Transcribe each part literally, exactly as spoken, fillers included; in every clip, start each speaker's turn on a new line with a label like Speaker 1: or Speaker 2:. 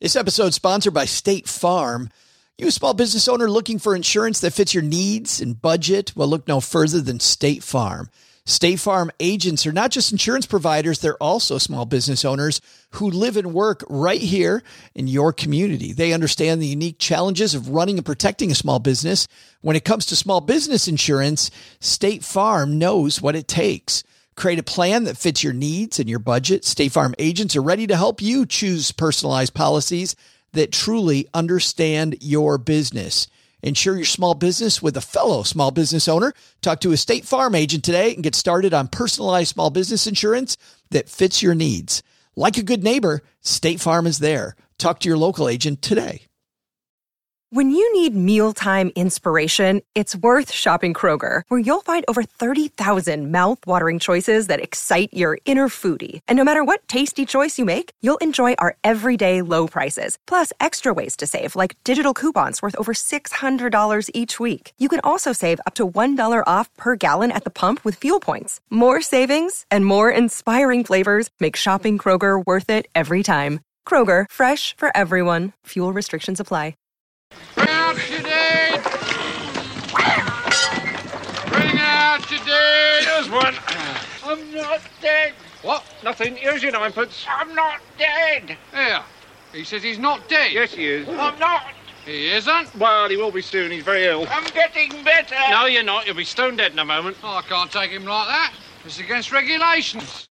Speaker 1: This episode is sponsored by State Farm. You a small business owner looking for insurance that fits your needs and budget? Well, look no further than State Farm. State Farm agents are not just insurance providers, they're also small business owners who live and work right here in your community. They understand the unique challenges of running and protecting a small business. When it comes to small business insurance, State Farm knows what it takes. Create a plan that fits your needs and your budget. State Farm agents are ready to help you choose personalized policies that truly understand your business. Insure your small business with a fellow small business owner. Talk to a State Farm agent today and get started on personalized small business insurance that fits your needs. Like a good neighbor, State Farm is there. Talk to your local agent today.
Speaker 2: When you need mealtime inspiration, it's worth shopping Kroger, where you'll find over thirty thousand mouth-watering choices that excite your inner foodie. And no matter what tasty choice you make, you'll enjoy our everyday low prices, plus extra ways to save, like digital coupons worth over six hundred dollars each week. You can also save up to one dollar off per gallon at the pump with fuel points. More savings and more inspiring flavors make shopping Kroger worth it every time. Kroger, fresh for everyone. Fuel restrictions apply.
Speaker 3: Bring out your date! Bring out your date!
Speaker 4: Here's one.
Speaker 3: I'm not dead.
Speaker 4: What? Nothing. Here's your ninepence.
Speaker 3: I'm not dead. Here. He says he's not dead.
Speaker 4: Yes, he is.
Speaker 3: I'm not. He isn't.
Speaker 4: Well, he will be soon. He's very ill.
Speaker 3: I'm getting better.
Speaker 4: No, you're not. You'll be stone dead in a moment.
Speaker 3: Oh, I can't take him like that. It's against regulations.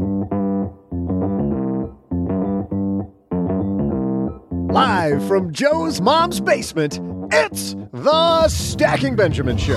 Speaker 5: Live from Joe's mom's basement, it's the Stacking Benjamin Show.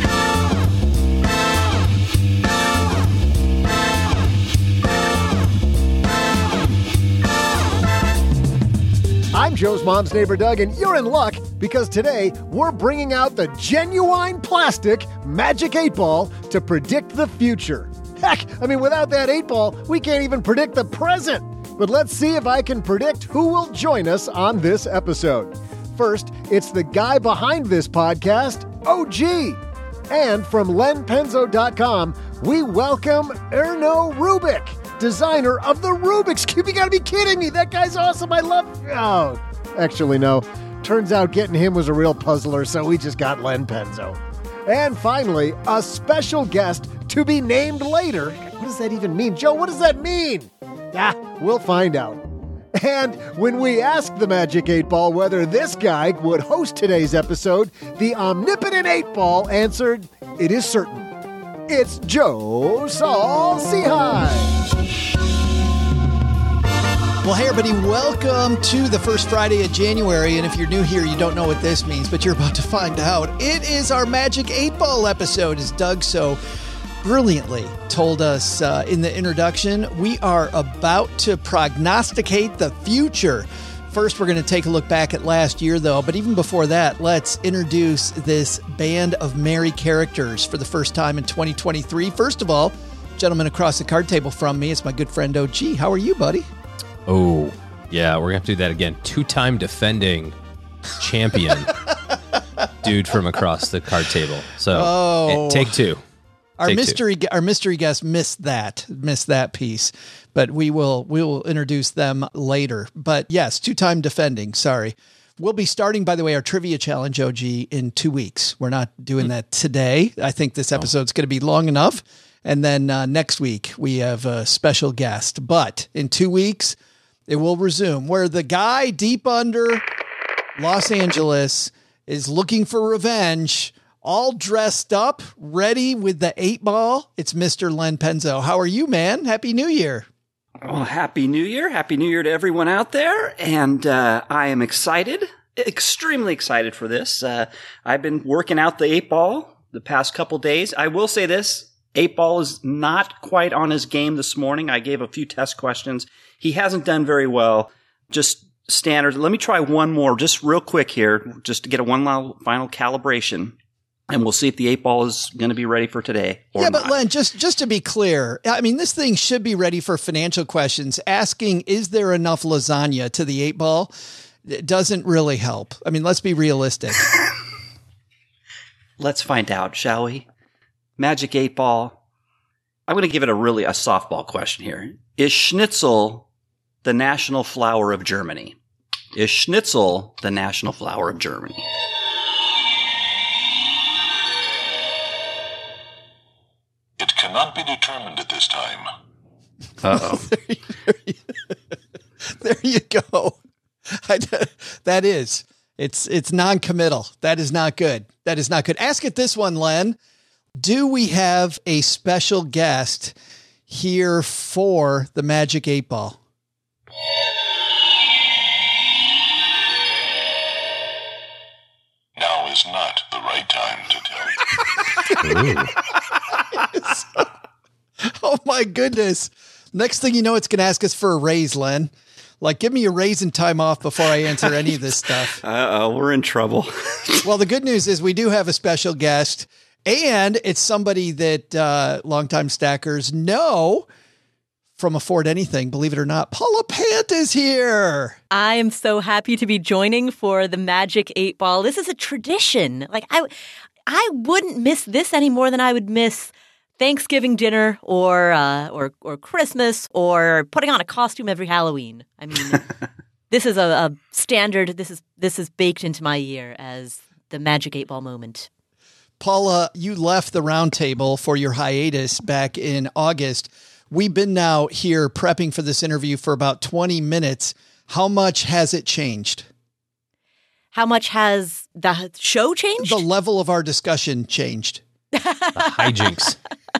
Speaker 5: I'm Joe's mom's neighbor, Doug, and you're in luck because today we're bringing out the genuine plastic Magic eight Ball to predict the future. Heck, I mean, without that eight ball, we can't even predict the present. But let's see if I can predict who will join us on this episode. First, it's the guy behind this podcast, O G. And from len penzo dot com, we welcome Erno Rubik, designer of the Rubik's Cube. You gotta be kidding me. That guy's awesome. I love... Oh, actually, no. Turns out getting him was a real puzzler, so we just got Len Penzo. And finally, a special guest to be named later. What does that even mean? Joe, what does that mean? Ah, we'll find out. And when we asked the Magic eight Ball whether this guy would host today's episode, the omnipotent eight Ball answered, it is certain. It's Joe Saul-Sehy.
Speaker 1: Well, hey, everybody, welcome to the first Friday of January. And if you're new here, you don't know what this means, but you're about to find out. It is our Magic eight Ball episode, as Doug so brilliantly told us uh, in the introduction. We are about to prognosticate the future. First, we're going to take a look back at last year, though. But even before that, let's introduce this band of merry characters for the first time in twenty twenty-three. First of all, gentleman across the card table from me, it's my good friend O G. How are you, buddy?
Speaker 6: Oh, yeah, we're going to have to do that again. Two-time defending champion dude from across the card table. So,
Speaker 1: oh.
Speaker 6: Take two.
Speaker 1: Our
Speaker 6: Take
Speaker 1: mystery
Speaker 6: two.
Speaker 1: our mystery guest missed that, missed that piece, but we will we will introduce them later. But yes, two-time defending, sorry. We'll be starting, by the way, our trivia challenge, O G, in two weeks. We're not doing that today. I think this episode's going to be long enough. And then uh, next week, we have a special guest. But in two weeks, it will resume, where the guy deep under Los Angeles is looking for revenge, all dressed up, ready with the eight ball. It's Mister Len Penzo. How are you, man? Happy New Year.
Speaker 7: Well, Happy New Year. Happy New Year to everyone out there. And uh, I am excited, extremely excited for this. Uh, I've been working out the eight ball the past couple days. I will say this. Eight Ball is not quite on his game this morning. I gave a few test questions. He hasn't done very well. Just standard. Let me try one more just real quick here, just to get a one final calibration. And we'll see if the eight ball is going to be ready for today. Or
Speaker 1: yeah, but
Speaker 7: not.
Speaker 1: Len, just, just to be clear, I mean, this thing should be ready for financial questions. Asking, is there enough lasagna to the eight ball? It doesn't really help. I mean, let's be realistic.
Speaker 7: Let's find out, shall we? Magic eight Ball. I'm going to give it a really a softball question here. Is Schnitzel the national flower of Germany? Is schnitzel the national flower of Germany?
Speaker 8: It cannot be determined at this time.
Speaker 7: Uh-oh.
Speaker 1: there, you, there you go. I, that is. It's it's non-committal. That is not good. That is not good. Ask it this one, Len. Do we have a special guest here for the Magic eight Ball?
Speaker 8: Now is not the right time to tell you.
Speaker 1: Oh, my goodness. Next thing you know, it's going to ask us for a raise, Len. Like, give me a raise and time off before I answer any of this stuff.
Speaker 7: Uh-oh, we're in trouble.
Speaker 1: Well, the good news is we do have a special guest, and it's somebody that uh, longtime stackers know from Afford Anything. Believe it or not, Paula Pant is here.
Speaker 9: I am so happy to be joining for the Magic eight Ball. This is a tradition. Like, I, I wouldn't miss this any more than I would miss Thanksgiving dinner or uh, or or Christmas or putting on a costume every Halloween. I mean, this is a, a standard. This is this is baked into my year as the Magic eight Ball moment.
Speaker 1: Paula, you left the round table for your hiatus back in August. We've been now here prepping for this interview for about twenty minutes. How much has it changed?
Speaker 9: How much has the show changed?
Speaker 1: The level of our discussion changed.
Speaker 6: The hijinks.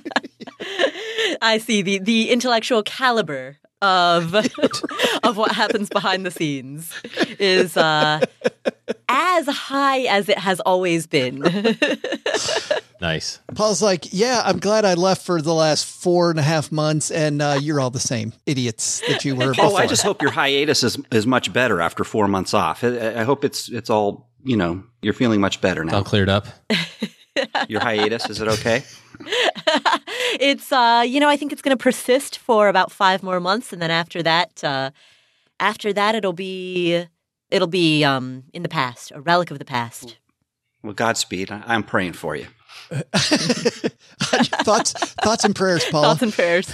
Speaker 9: I see the the intellectual caliber of of what happens behind the scenes is uh, as high as it has always been.
Speaker 6: Nice.
Speaker 1: Paul's like, yeah, I'm glad I left for the last four and a half months, and uh, you're all the same idiots that you were before.
Speaker 7: Oh, I just hope your hiatus is is much better after four months off. I, I hope it's it's all, you know, you're feeling much better now.
Speaker 6: All cleared up.
Speaker 7: Your hiatus, is it okay?
Speaker 9: It's, uh, you know, I think it's going to persist for about five more months. And then after that, uh, after that, it'll be, it'll be um, in the past, a relic of the past.
Speaker 7: Well, Godspeed. I- I'm praying for you.
Speaker 1: thoughts, thoughts and prayers, Paula.
Speaker 9: Thoughts and prayers.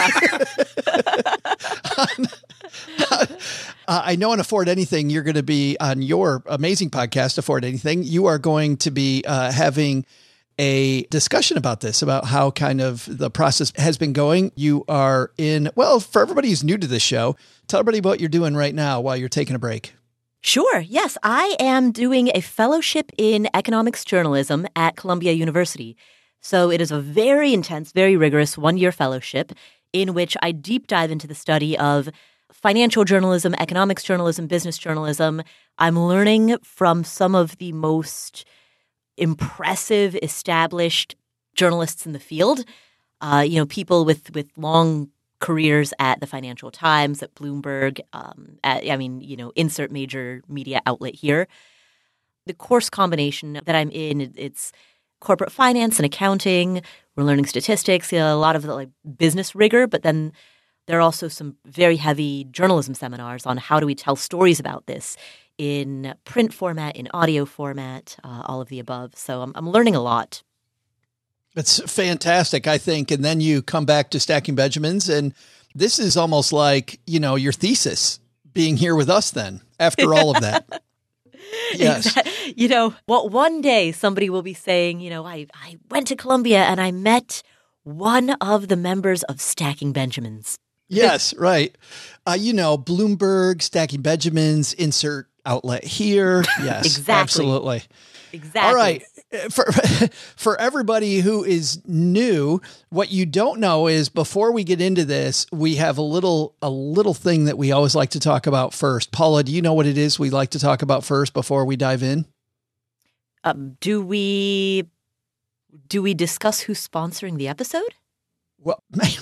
Speaker 1: Uh, I know on Afford Anything, you're going to be on your amazing podcast, Afford Anything. You are going to be uh, having a discussion about this, about how kind of the process has been going. You are in, well, for everybody who's new to this show, tell everybody what you're doing right now while you're taking a break.
Speaker 9: Sure. Yes, I am doing a fellowship in economics journalism at Columbia University. So it is a very intense, very rigorous one-year fellowship in which I deep dive into the study of financial journalism, economics journalism, business journalism. I'm learning from some of the most impressive, established journalists in the field. Uh, you know, people with with long careers at the Financial Times, at Bloomberg. Um, at, I mean, you know, insert major media outlet here. The course combination that I'm in, it's corporate finance and accounting. We're learning statistics, you know, a lot of the, like business rigor, but then there are also some very heavy journalism seminars on how do we tell stories about this in print format, in audio format, uh, all of the above. So I'm, I'm learning a lot.
Speaker 1: It's fantastic, I think. And then you come back to Stacking Benjamins, and this is almost like, you know, your thesis being here with us then after all of that. Yes.
Speaker 9: Exactly. You know, well, one day somebody will be saying, you know, I, I went to Columbia and I met one of the members of Stacking Benjamins.
Speaker 1: Yes, right. Uh, you know, Bloomberg, Stacking Benjamins, insert outlet here. Yes,
Speaker 9: Exactly.
Speaker 1: Absolutely.
Speaker 9: Exactly.
Speaker 1: All right. For for everybody who is new, what you don't know is before we get into this, we have a little a little thing that we always like to talk about first. Paula, do you know what it is we like to talk about first before we dive in?
Speaker 9: Um, do we do we discuss who's sponsoring the episode?
Speaker 1: Well,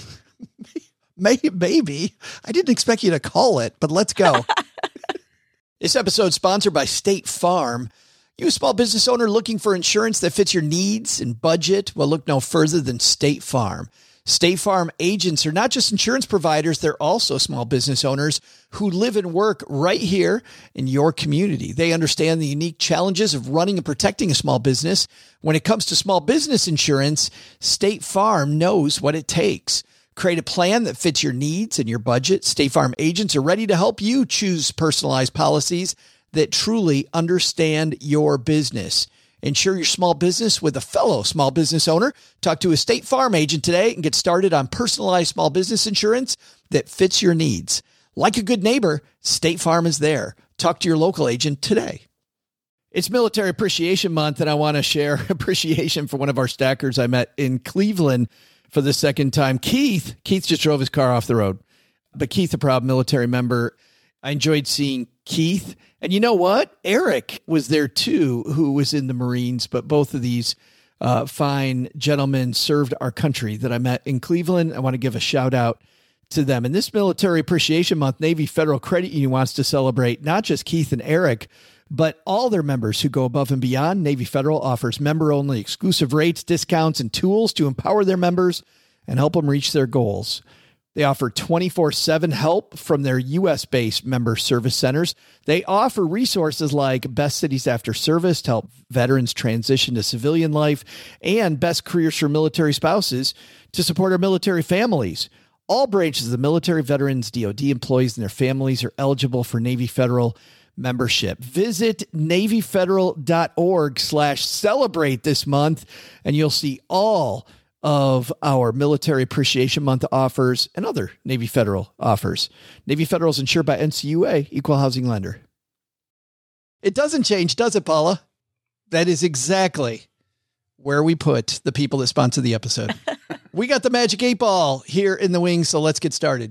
Speaker 1: maybe, maybe. I didn't expect you to call it, but let's go. This episode is sponsored by State Farm. You a small business owner looking for insurance that fits your needs and budget? Well, look no further than State Farm. State Farm agents are not just insurance providers, they're also small business owners who live and work right here in your community. They understand the unique challenges of running and protecting a small business. When it comes to small business insurance, State Farm knows what it takes. Create a plan that fits your needs and your budget. State Farm agents are ready to help you choose personalized policies that truly understand your business. Insure your small business with a fellow small business owner. Talk to a State Farm agent today and get started on personalized small business insurance that fits your needs. Like a good neighbor, State Farm is there. Talk to your local agent today. It's Military Appreciation Month, and I want to share appreciation for one of our stackers I met in Cleveland for the second time. Keith. Keith just drove his car off the road. But Keith, a proud military member. I enjoyed seeing Keith. And you know what? Eric was there too, who was in the Marines. But both of these uh, fine gentlemen served our country that I met in Cleveland. I want to give a shout out to them. And this Military Appreciation Month, Navy Federal Credit Union wants to celebrate not just Keith and Eric, but all their members who go above and beyond. Navy Federal offers member-only exclusive rates, discounts, and tools to empower their members and help them reach their goals. They offer twenty-four seven help from their U S-based member service centers. They offer resources like Best Cities After Service to help veterans transition to civilian life and Best Careers for Military Spouses to support our military families. All branches of the military, veterans, D O D employees, and their families are eligible for Navy Federal membership. Visit NavyFederal.org slash celebrate this month, and you'll see all of our Military Appreciation Month offers and other Navy Federal offers. Navy Federal is insured by N C U A, Equal Housing Lender. It doesn't change, does it, Paula? That is exactly where we put the people that sponsor the episode. We got the Magic eight Ball here in the wings, so let's get started.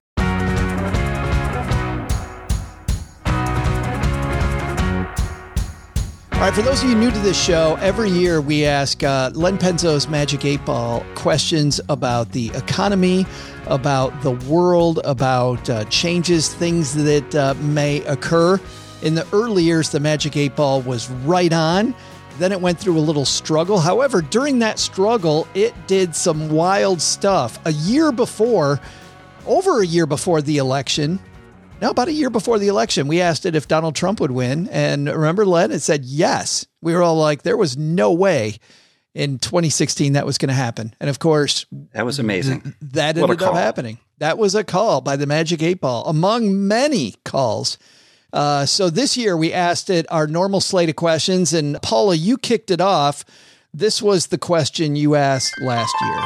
Speaker 1: All right, for those of you new to this show, every year we ask uh, Len Penzo's Magic eight Ball questions about the economy, about the world, about uh, changes, things that uh, may occur. In the early years, the Magic eight Ball was right on. Then it went through a little struggle. However, during that struggle, it did some wild stuff. A year before, over a year before the election, Now, about a year before the election, we asked it if Donald Trump would win. And remember, Len, it said yes. We were all like, there was no way in twenty sixteen that was going to happen. And of course,
Speaker 7: that was amazing.
Speaker 1: Th- that ended up happening. That was a call by the Magic eight Ball, among many calls. Uh, so this year we asked it our normal slate of questions. And Paula, you kicked it off. This was the question you asked last year.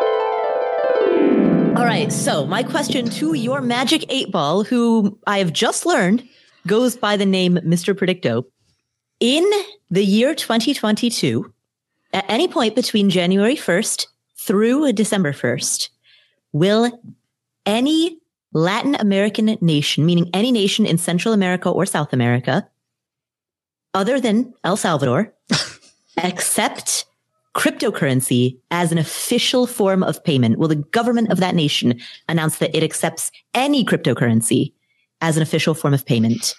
Speaker 9: All right, so my question to your Magic eight Ball, who I have just learned goes by the name Mister Predicto. In the year twenty twenty-two, at any point between January first through December first, will any Latin American nation, meaning any nation in Central America or South America, other than El Salvador, accept cryptocurrency as an official form of payment? Will the government of that nation announce that it accepts any cryptocurrency as an official form of payment?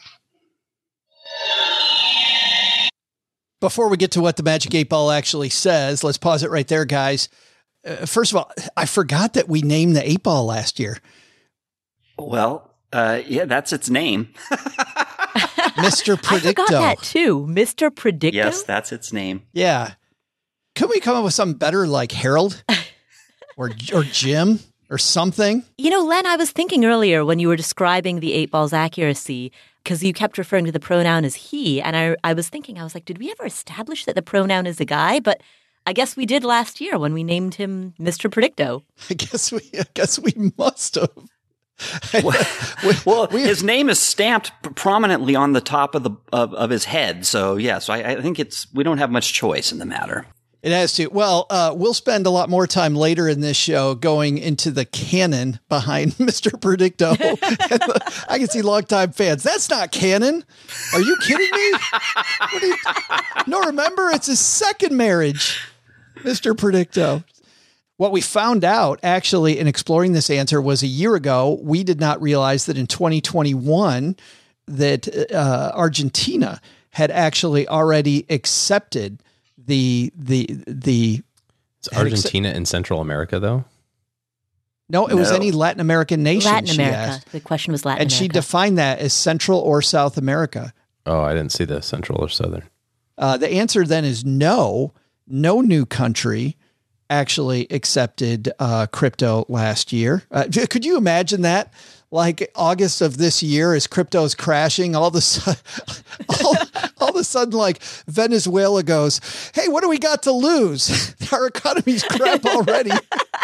Speaker 1: Before we get to what the Magic eight Ball actually says, let's pause it right there, guys. Uh, first of all, I forgot that we named the eight Ball last year.
Speaker 7: Well, uh, yeah, that's its name.
Speaker 1: Mister Predicto.
Speaker 9: I forgot that too. Mister Predicto?
Speaker 7: Yes, that's its name.
Speaker 1: Yeah. Could we come up with something better like Harold or or Jim or something?
Speaker 9: You know, Len, I was thinking earlier when you were describing the eight Ball's accuracy, because you kept referring to the pronoun as he, and I, I was thinking, I was like, did we ever establish that the pronoun is a guy? But I guess we did last year when we named him Mister Predicto.
Speaker 1: I guess we, I guess we must have.
Speaker 7: well,
Speaker 1: we,
Speaker 7: well
Speaker 1: we,
Speaker 7: his name is stamped prominently on the top of the of, of his head. So, yeah, so I, I think it's we don't have much choice in the matter.
Speaker 1: It has to. Well, uh, we'll spend a lot more time later in this show going into the canon behind Mister Predicto. I can see longtime fans. That's not canon. Are you kidding me? What are you, no, remember, it's his second marriage, Mister Predicto. What we found out actually in exploring this answer was a year ago, we did not realize that in twenty twenty-one that uh, Argentina had actually already accepted the, the, the,
Speaker 6: is Argentina accept- in Central America though?
Speaker 1: No, it no. was any Latin American nation.
Speaker 9: Latin America. The question was Latin
Speaker 1: and
Speaker 9: America.
Speaker 1: And she defined that as Central or South America.
Speaker 6: Oh, I didn't see the Central or Southern.
Speaker 1: Uh, the answer then is no, no new country actually accepted uh, crypto last year. Uh, could you imagine that? Like August of this year, as crypto's crashing, all of a sudden, all, all of a sudden, like Venezuela goes, "Hey, what do we got to lose? Our economy's crap already.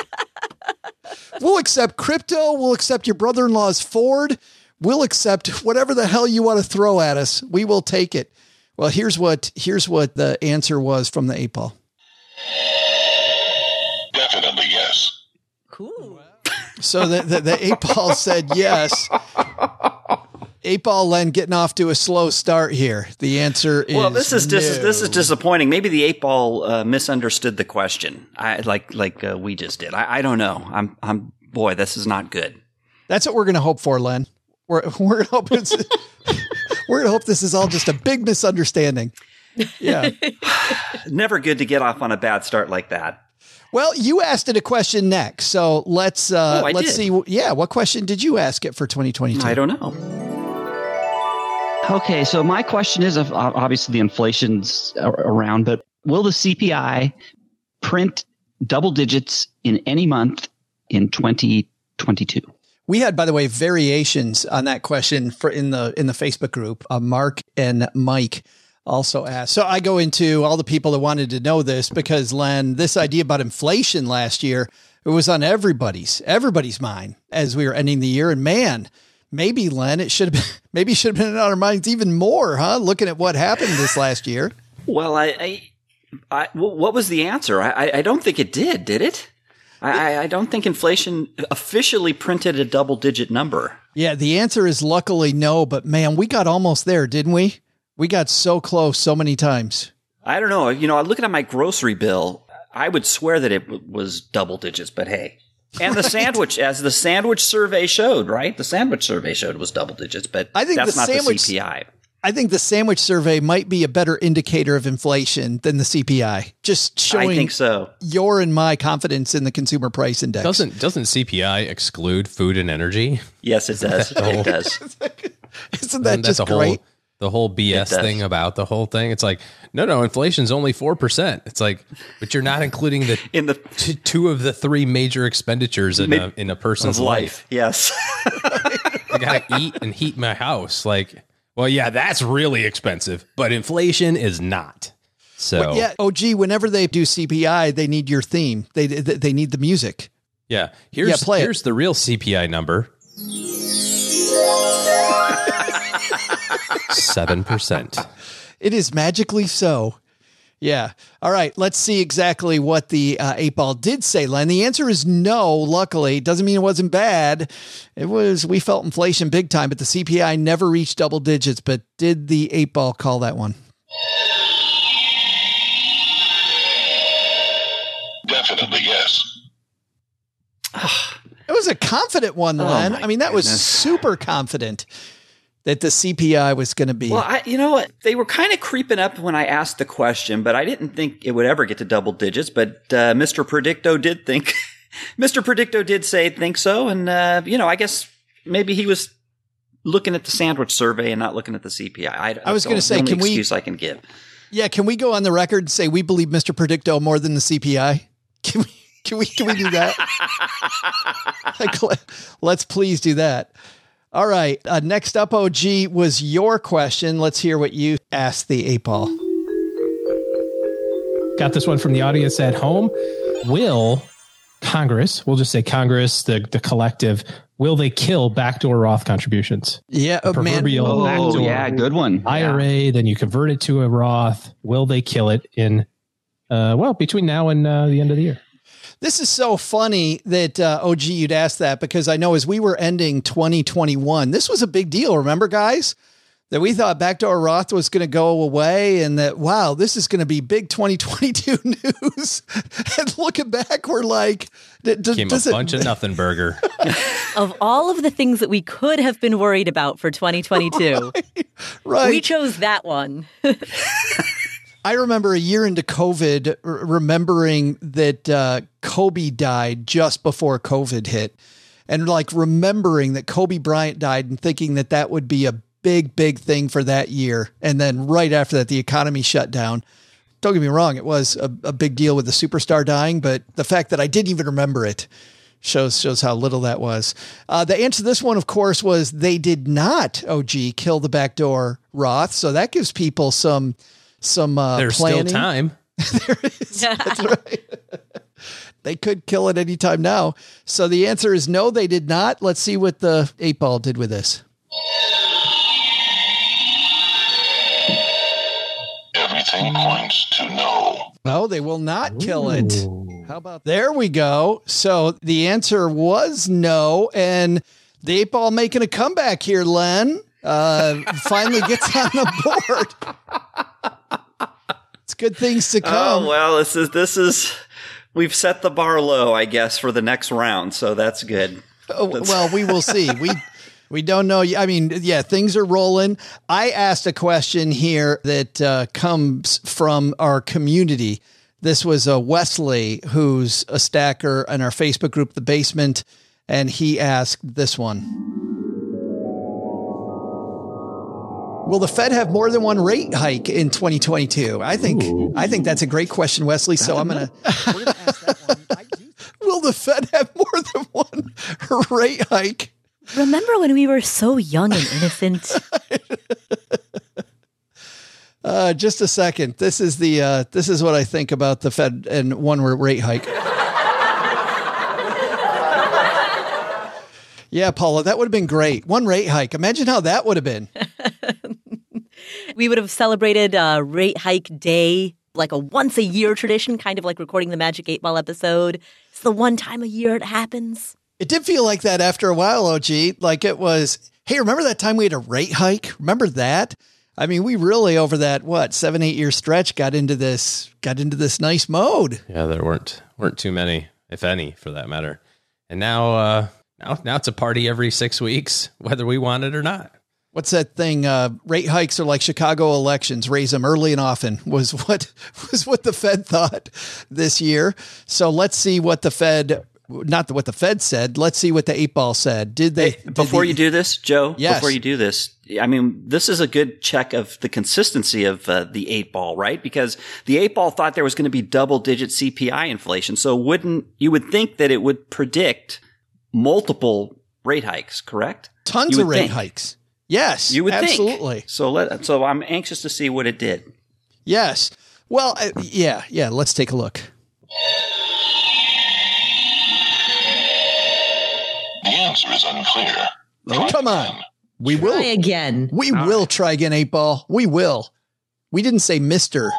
Speaker 1: We'll accept crypto. We'll accept your brother-in-law's Ford. We'll accept whatever the hell you want to throw at us. We will take it." Well, here's what here's what the answer was from the eight ball.
Speaker 8: Definitely yes.
Speaker 9: Cool.
Speaker 1: So the, the, the eight ball said yes. Eight ball, Len, getting off to a slow start here. The answer is
Speaker 7: well. This is dis-
Speaker 1: no.
Speaker 7: this is disappointing. Maybe the eight ball uh, misunderstood the question. I like like uh, we just did. I, I don't know. I'm I'm boy. This is not good.
Speaker 1: That's what we're going to hope for, Len. We're we're hoping it's, we're going to hope this is all just a big misunderstanding. Yeah.
Speaker 7: Never good to get off on a bad start like that.
Speaker 1: Well, you asked it a question next, so let's uh,
Speaker 7: oh, I
Speaker 1: let's
Speaker 7: did.
Speaker 1: see. Yeah, what question did you ask it for twenty twenty-two?
Speaker 7: I don't know.
Speaker 10: Okay, so my question is, of obviously the inflation's around, but will the C P I print double digits in any month in twenty twenty-two?
Speaker 1: We had, by the way, variations on that question for in the in the Facebook group. Uh, Mark and Mike also asked. So I go into all the people that wanted to know this because, Len, this idea about inflation last year, it was on everybody's everybody's mind as we were ending the year. And man, maybe, Len, it should have been maybe should have been on our minds even more, huh? Looking at what happened this last year.
Speaker 7: Well, I, I, I what was the answer? I, I don't think it did. Did it? I, I don't think inflation officially printed a double digit number.
Speaker 1: Yeah, the answer is luckily no, but man, we got almost there, didn't we? We got so close so many times.
Speaker 7: I don't know. You know, looking at my grocery bill, I would swear that it w- was double digits, but hey. And the right. sandwich, as the sandwich survey showed, right? The sandwich survey showed it was double digits, but I think that's the not sandwich, the C P I.
Speaker 1: I think the sandwich survey might be a better indicator of inflation than the C P I. Just showing
Speaker 7: I think so.
Speaker 1: your and my confidence in the consumer price index.
Speaker 6: Doesn't doesn't C P I exclude food and energy?
Speaker 7: Yes, it does.
Speaker 6: Whole,
Speaker 7: it does.
Speaker 1: Isn't that just
Speaker 6: the
Speaker 1: great?
Speaker 6: Whole, the whole B S thing about the whole thing. It's like, no, no, inflation's only four percent. It's like, but you're not including the
Speaker 7: in the
Speaker 6: t- two of the three major expenditures in a in a person's life. life.
Speaker 7: Yes.
Speaker 6: I gotta eat and heat my house. Like, well, yeah, that's really expensive, but inflation is not. So
Speaker 1: well, yeah. Oh, gee, whenever they do C P I, they need your theme. They they, they need the music.
Speaker 6: Yeah. Here's
Speaker 1: yeah, play
Speaker 6: here's
Speaker 1: it.
Speaker 6: the real C P I number. Seven percent.
Speaker 1: It is magically so. Yeah. All right. Let's see exactly what the uh, eight ball did say, Len. The answer is no. Luckily, doesn't mean it wasn't bad. It was. We felt inflation big time, but the C P I never reached double digits. But did the eight ball call that one?
Speaker 8: Definitely yes.
Speaker 1: It was a confident one, Len.
Speaker 7: Oh
Speaker 1: I mean, that
Speaker 7: goodness.
Speaker 1: was super confident that the C P I was going to be.
Speaker 7: Well, I, you know what? They were kind of creeping up when I asked the question, but I didn't think it would ever get to double digits. But uh, Mister Predicto did think, Mister Predicto did say think so. And, uh, you know, I guess maybe he was looking at the sandwich survey and not looking at the C P I. I,
Speaker 1: I was going to say, can we,
Speaker 7: excuse I can give.
Speaker 1: Yeah. Can we go on the record and say we believe Mister Predicto more than the C P I? Can we, can we, can we do that? Like, let's please do that. All right. Uh, next up, O G, was your question. Let's hear what you asked the eight ball.
Speaker 11: Got this one from the audience at home. Will Congress, we'll just say Congress, the, the collective, will they kill backdoor Roth contributions?
Speaker 1: Yeah.
Speaker 11: The proverbial
Speaker 10: Oh,
Speaker 11: backdoor
Speaker 10: yeah, good one.
Speaker 11: I R A,
Speaker 10: Yeah.
Speaker 11: then you convert it to a Roth. Will they kill it in, uh, well, between now and uh, the end of the year?
Speaker 1: This is so funny that, uh, O G, you'd ask that, because I know as we were ending twenty twenty-one, this was a big deal. Remember, guys, that we thought backdoor Roth was going to go away and that, wow, this is going to be big twenty twenty-two news. And looking back, we're like, d- d-
Speaker 6: Came
Speaker 1: does
Speaker 6: a
Speaker 1: it,
Speaker 6: bunch of nothing burger.
Speaker 9: Of all of the things that we could have been worried about for twenty twenty-two,
Speaker 1: right, right.
Speaker 9: we chose that one.
Speaker 1: I remember a year into COVID, r- remembering that uh, Kobe died just before COVID hit, and like remembering that Kobe Bryant died and thinking that that would be a big, big thing for that year. And then right after that, the economy shut down. don't get me wrong, it was a, a big deal with the superstar dying, but the fact that I didn't even remember it shows shows how little that was. Uh, the answer to this one, of course, was they did not, O G, kill the backdoor Roth. So that gives people some some uh,
Speaker 6: There's
Speaker 1: planning.
Speaker 6: still time.
Speaker 1: There is. That's right. They could kill it anytime now. So the answer is no, they did not. Let's see what the eight ball did with this.
Speaker 8: Everything points to no.
Speaker 1: No, they will not kill it. How about there we go. So the answer was no. And the eight ball making a comeback here, Len, uh, finally gets on the board. It's good things to come.
Speaker 7: Oh, well, this is, this is, we've set the bar low, I guess, for the next round. So that's good.
Speaker 1: Oh,
Speaker 7: That's-
Speaker 1: well, we will see. We we don't know. I mean, yeah, things are rolling. I asked a question here that uh, comes from our community. This was uh, Wesley, who's a stacker in our Facebook group, The Basement, and he asked this one. Will the Fed have more than one rate hike in twenty twenty-two? I think Ooh. I think that's a great question, Wesley. So I'm gonna, we're gonna ask that one. I do. Will the Fed have more than one rate hike?
Speaker 9: Remember when we were so young and innocent?
Speaker 1: uh, just a second. This is the uh, this is what I think about the Fed and one rate hike. Yeah, Paula, that would have been great. One rate hike. Imagine how that would have been.
Speaker 9: We would have celebrated uh, rate hike day, like a once a year tradition, kind of like recording the Magic eight Ball episode. It's the one time a year it happens.
Speaker 1: It did feel like that after a while, O G. Like it was, hey, remember that time we had a rate hike? Remember that? I mean, we really over that, what, seven, eight year stretch got into this, got into this nice mode.
Speaker 6: Yeah, there weren't weren't too many, if any, for that matter. And now, uh, now, now it's a party every six weeks, whether we want it or not.
Speaker 1: What's that thing? Uh, rate hikes are like Chicago elections. Raise them early and often was what was what the Fed thought this year. So let's see what the Fed, not what the Fed said. Let's see what the eight ball said. Did they?
Speaker 7: Hey,
Speaker 1: did
Speaker 7: before
Speaker 1: the,
Speaker 7: you do this, Joe,
Speaker 1: yes.
Speaker 7: before you do this, I mean, this is a good check of the consistency of uh, the eight ball, right? Because the eight ball thought there was going to be double digit C P I inflation. So wouldn't, you would think that it would predict multiple rate hikes, correct?
Speaker 1: Tons of rate think. hikes. Yes,
Speaker 7: you would
Speaker 1: absolutely.
Speaker 7: Think. So let, so I'm anxious to see what it did.
Speaker 1: Yes. Well, uh, yeah, yeah. Let's take a look.
Speaker 8: The answer is unclear.
Speaker 1: Oh, come on. We
Speaker 9: try
Speaker 1: will
Speaker 9: again.
Speaker 1: We All will right. try again, eight ball. We will. We didn't say Mister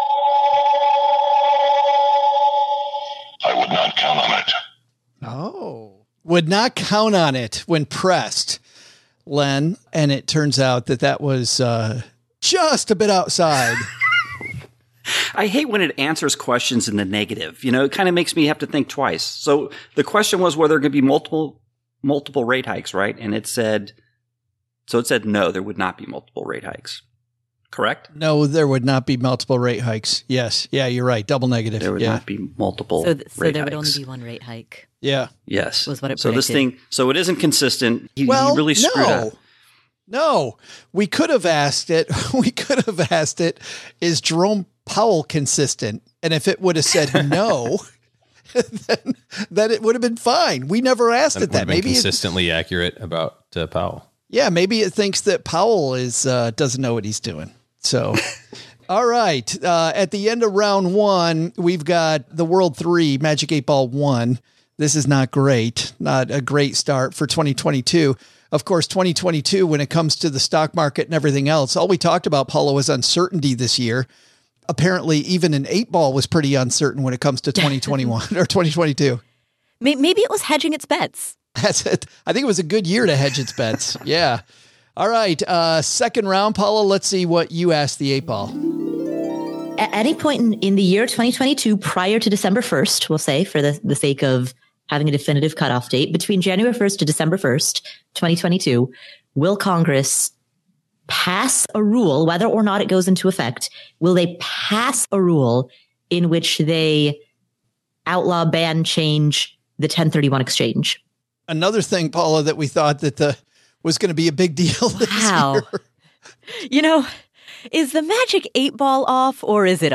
Speaker 8: I would not count on it.
Speaker 1: Oh, would not count on it when pressed, Len. And it turns out that that was uh, just a bit outside.
Speaker 7: I hate when it answers questions in the negative. You know, it kind of makes me have to think twice. So the question was whether there could be multiple multiple rate hikes, right? And it said, so it said no, there would not be multiple rate hikes. Correct?
Speaker 1: No, there would not be multiple rate hikes. Yes. Yeah, you're right. Double negative.
Speaker 7: There would
Speaker 1: yeah.
Speaker 7: not be multiple
Speaker 9: so th- so
Speaker 7: rate
Speaker 9: there would
Speaker 7: hikes.
Speaker 9: only be one rate hike.
Speaker 1: Yeah.
Speaker 7: Yes.
Speaker 9: Was what it
Speaker 7: so
Speaker 9: predicted.
Speaker 7: this thing, so it isn't consistent. He,
Speaker 1: well,
Speaker 7: he really screwed
Speaker 1: no.
Speaker 7: up.
Speaker 1: No, we could have asked it. We could have asked it, is Jerome Powell consistent? And if it would have said no, then, then it would have been fine. We never asked
Speaker 6: That
Speaker 1: it that. Maybe
Speaker 6: consistently
Speaker 1: it,
Speaker 6: accurate about uh, Powell.
Speaker 1: Yeah, maybe it thinks that Powell is uh, doesn't know what he's doing. So, all right. Uh, at the end of round one, we've got the World Three, Magic eight Ball one. This is not great. Not a great start for twenty twenty-two. Of course, twenty twenty-two, when it comes to the stock market and everything else, all we talked about, Paula, was uncertainty this year. Apparently, even an eight ball was pretty uncertain when it comes to twenty twenty-one or twenty twenty-two.
Speaker 9: Maybe it was hedging its bets.
Speaker 1: That's it. I think it was a good year to hedge its bets. Yeah. All right. Uh, second round, Paula, let's see what you asked the eight ball.
Speaker 9: At any point in, in the year twenty twenty-two, prior to December first, we'll say, for the, the sake of having a definitive cutoff date, between January first to December first, twenty twenty-two, will Congress pass a rule, whether or not it goes into effect, will they pass a rule in which they outlaw, ban, change the ten thirty-one exchange?
Speaker 1: Another thing, Paula, that we thought that the was going to be a big deal this
Speaker 9: wow.
Speaker 1: year.
Speaker 9: You know, is the Magic eight Ball off or is it us?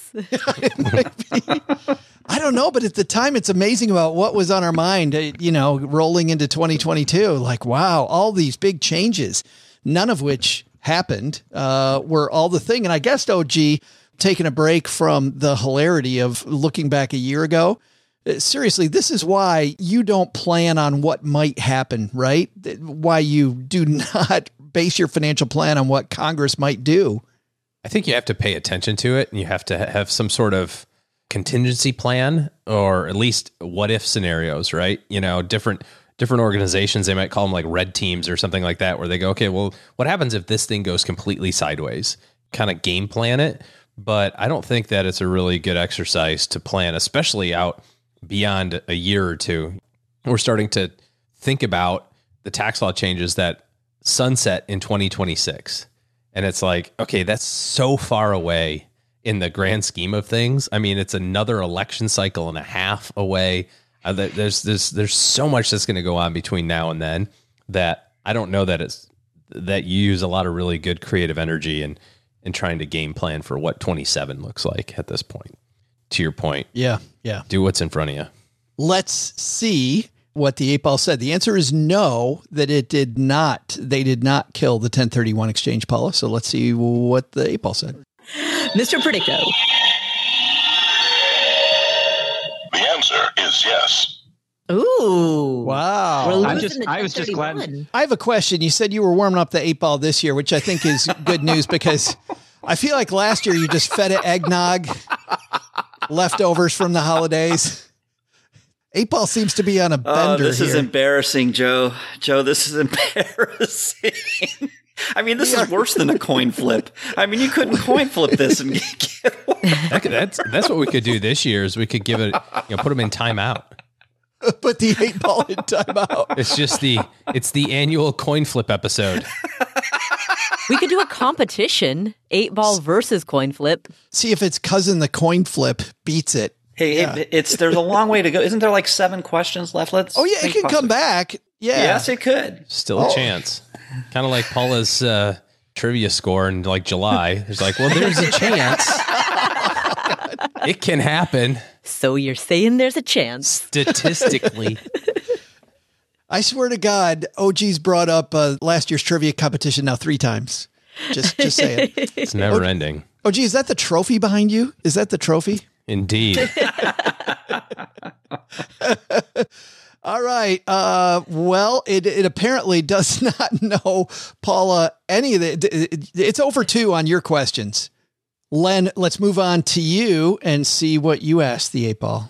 Speaker 9: Yes.
Speaker 1: It might be. I don't know, but at the time, it's amazing about what was on our mind, uh, you know, rolling into twenty twenty-two. Like, wow, all these big changes, none of which happened, uh, were all the thing. And I guess, O G, taking a break from the hilarity of looking back a year ago, uh, seriously, this is why you don't plan on what might happen, right? Why you do not base your financial plan on what Congress might do.
Speaker 6: I think you have to pay attention to it, and you have to have some sort of contingency plan, or at least what if scenarios, right? You know, different different organizations, they might call them like red teams or something like that, where they go, okay, well, what happens if this thing goes completely sideways? Kind of game plan it. But I don't think that it's a really good exercise to plan, especially out beyond a year or two. We're starting to think about the tax law changes that sunset in twenty twenty-six. And it's like, okay, that's so far away in the grand scheme of things. I mean, it's another election cycle and a half away. Uh, there's there's there's so much that's going to go on between now and then that I don't know that it's that you use a lot of really good creative energy in in trying to game plan for what twenty-seven looks like at this point. To your point,
Speaker 1: yeah, yeah,
Speaker 6: do what's in front of you.
Speaker 1: Let's see what the eight ball said. The answer is no, that it did not. They did not kill the ten thirty-one exchange, Paula. So let's see what the eight ball said.
Speaker 12: Mister Predicto.
Speaker 8: The answer is yes.
Speaker 9: Ooh.
Speaker 1: Wow.
Speaker 9: We're
Speaker 10: I'm
Speaker 9: losing
Speaker 10: just,
Speaker 9: the
Speaker 10: I was just glad.
Speaker 9: ten thirty-one.
Speaker 1: I have a question. You said you were warming up the eight ball this year, which I think is good news because I feel like last year you just fed it eggnog, leftovers from the holidays. Eight ball seems to be on a bender
Speaker 7: Oh, this
Speaker 1: here.
Speaker 7: is embarrassing, Joe. Joe, this is embarrassing. I mean, this is worse than a coin flip. I mean, you couldn't coin flip this and get one.
Speaker 6: That could- that's that's what we could do this year. Is we could give it, you know, put them in timeout.
Speaker 1: Put the eight ball in timeout.
Speaker 6: It's just the it's the annual coin flip episode.
Speaker 9: We could do a competition, eight ball versus coin flip.
Speaker 1: See if its cousin, the coin flip, beats it.
Speaker 7: Hey,
Speaker 1: Yeah.
Speaker 7: it, it's there's a long way to go. Isn't there like seven questions left? Let's.
Speaker 1: Oh, yeah, it
Speaker 7: think
Speaker 1: can
Speaker 7: about
Speaker 1: come
Speaker 7: it.
Speaker 1: back. Yeah.
Speaker 7: Yes, it could.
Speaker 6: Still a
Speaker 1: Oh.
Speaker 6: chance. Kind of like Paula's uh, trivia score in like July. There's like, well, there's a chance. It can happen
Speaker 9: So you're saying there's a chance.
Speaker 6: statistically.
Speaker 1: I swear to God, O G's brought up uh, last year's trivia competition now three times. Just, just say it.
Speaker 6: It's never ending.
Speaker 1: O G, is that the trophy behind you? Is that the trophy?
Speaker 6: Indeed.
Speaker 1: All right. Uh, well, it, it apparently does not know, Paula, any of the. It's over two on your questions. Len, let's move on to you and see what you asked the eight ball.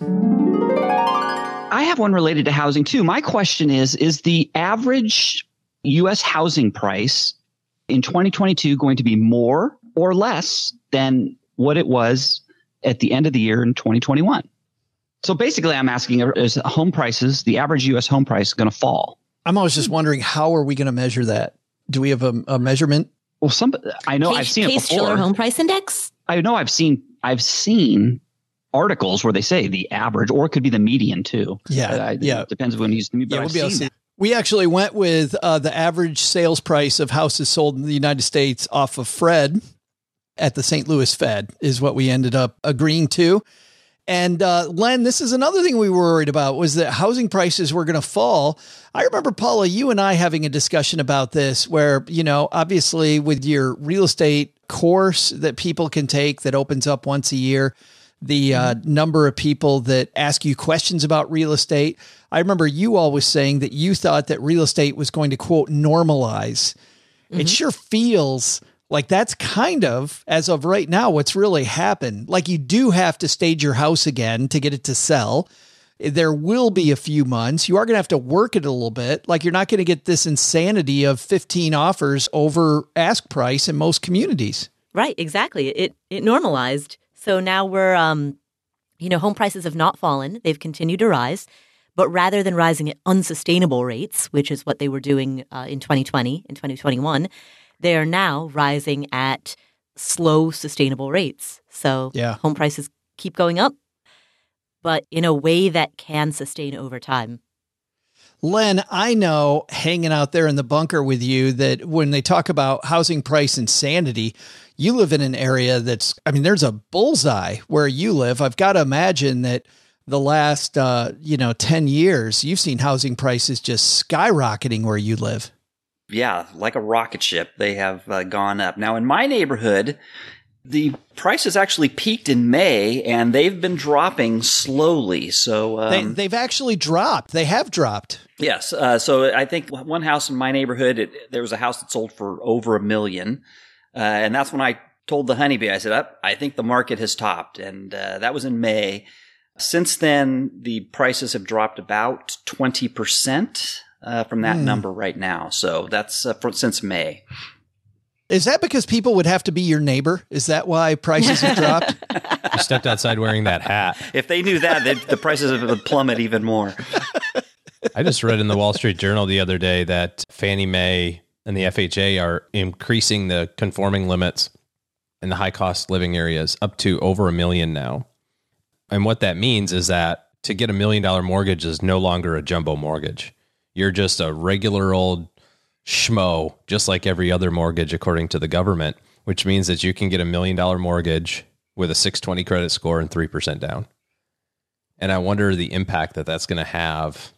Speaker 10: I have one related to housing too. My question is, is the average U S housing price in twenty twenty-two going to be more or less than what it was at the end of the year in twenty twenty-one? So basically I'm asking, is home prices, the average U S home price going to fall?
Speaker 1: I'm always just wondering, how are we going to measure that? Do we have a, a measurement?
Speaker 10: Well, some, I know I've
Speaker 9: Case,
Speaker 10: seen it
Speaker 9: Case
Speaker 10: before.
Speaker 9: Shiller Home Price Index?
Speaker 10: I know I've seen, I've seen articles where they say the average, or it could be the median too.
Speaker 1: Yeah,
Speaker 10: Uh, it
Speaker 1: yeah.
Speaker 10: Depends when you use the, but
Speaker 1: Yeah, we'll
Speaker 10: I've
Speaker 1: be able to
Speaker 10: seen
Speaker 1: see.
Speaker 10: that.
Speaker 1: We actually went with uh, the average sales price of houses sold in the United States off of Fred at the Saint Louis Fed is what we ended up agreeing to. And uh, Len, this is another thing we were worried about, was that housing prices were going to fall. I remember, Paula, you and I having a discussion about this where, you know, obviously with your real estate course that people can take that opens up once a year, the uh, number of people that ask you questions about real estate. I remember you always saying that you thought that real estate was going to, quote, normalize. Mm-hmm. It sure feels like that's kind of, as of right now, what's really happened. Like, you do have to stage your house again to get it to sell. There will be a few months. You are going to have to work it a little bit. Like, you're not going to get this insanity of fifteen offers over ask price in most communities.
Speaker 9: Right, exactly. It it normalized. So now we're, um, you know, home prices have not fallen. They've continued to rise. But rather than rising at unsustainable rates, which is what they were doing uh, in twenty twenty and twenty twenty-one, they are now rising at slow, sustainable rates. So
Speaker 1: yeah.
Speaker 9: home prices keep going up, but in a way that can sustain over time.
Speaker 1: Len, I know, hanging out there in the bunker with you, that when they talk about housing price insanity, you live in an area that's, I mean, there's a bullseye where you live. I've got to imagine that the last, uh, you know, ten years, you've seen housing prices just skyrocketing where you live.
Speaker 7: Yeah, like a rocket ship, they have uh, gone up. Now, in my neighborhood, the prices actually peaked in May, and they've been dropping slowly. So um,
Speaker 1: they, they've actually dropped. They have dropped.
Speaker 7: Yes. Uh, so I think one house in my neighborhood, it, there was a house that sold for over a million. Uh, and that's when I told the honeybee, I said, oh, I think the market has topped. And uh, that was in May. Since then, the prices have dropped about twenty percent uh, from that mm. number right now. So that's uh, for, since May.
Speaker 1: Is that because people would have to be your neighbor? Is that why prices have dropped?
Speaker 6: You stepped outside wearing that hat.
Speaker 7: If they knew that, the prices would plummet even more.
Speaker 6: I just read in the Wall Street Journal the other day that Fannie Mae and the F H A are increasing the conforming limits in the high cost living areas up to over a million now. And what that means is that to get a million dollar mortgage is no longer a jumbo mortgage. You're just a regular old schmo, just like every other mortgage, according to the government, which means that you can get a million dollar mortgage with a six twenty credit score and three percent down. And I wonder the impact that that's going to have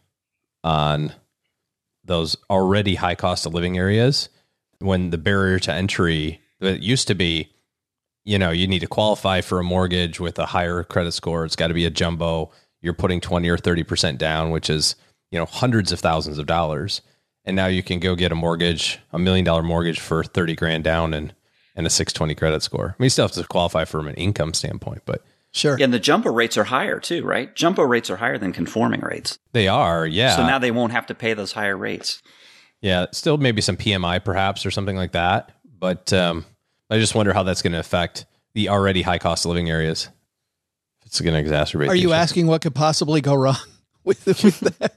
Speaker 6: on those already high cost of living areas when the barrier to entry that used to be, you know, you need to qualify for a mortgage with a higher credit score. It's got to be a jumbo. You're putting twenty or thirty percent down, which is, you know, hundreds of thousands of dollars. And now you can go get a mortgage, a million dollar mortgage for thirty grand down and, and a six twenty credit score. I mean, you still have to qualify from an income standpoint, but
Speaker 1: sure.
Speaker 7: And the jumbo rates are higher too, right? Jumbo rates are higher than conforming rates.
Speaker 6: They are, yeah.
Speaker 7: So now they won't have to pay those higher rates.
Speaker 6: Yeah, still maybe some P M I perhaps or something like that. But um, I just wonder how that's going to affect the already high cost of living areas. It's going to exacerbate.
Speaker 1: Are you asking what could possibly go wrong with, with that?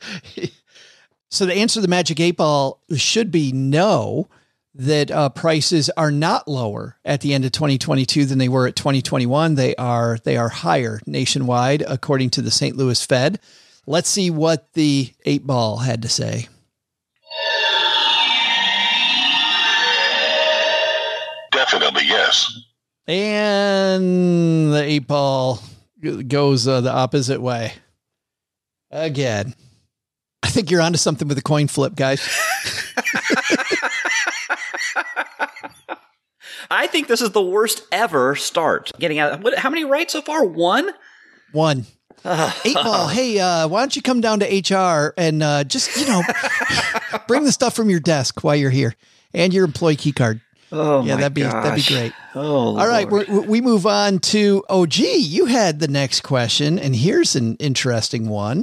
Speaker 1: So the answer to the Magic eight Ball should be no, that uh, prices are not lower at the end of twenty twenty-two than they were at twenty twenty-one. They are, they are higher nationwide, according to the Saint Louis Fed. Let's see what the eight Ball had to say.
Speaker 8: Definitely yes.
Speaker 1: And the eight Ball goes uh, the opposite way again. I think you're onto something with the coin flip, guys.
Speaker 7: I think this is the worst ever start. Getting out. What, how many right so far? One?
Speaker 1: One. Eight Ball, hey, uh, why don't you come down to H R and uh, just, you know, bring the stuff from your desk while you're here and your employee key card.
Speaker 7: Oh,
Speaker 1: yeah,
Speaker 7: my
Speaker 1: that'd be
Speaker 7: gosh.
Speaker 1: that'd be great.
Speaker 7: Oh,
Speaker 1: all right, we're, we move on to O G. You had the next question, and here's an interesting one.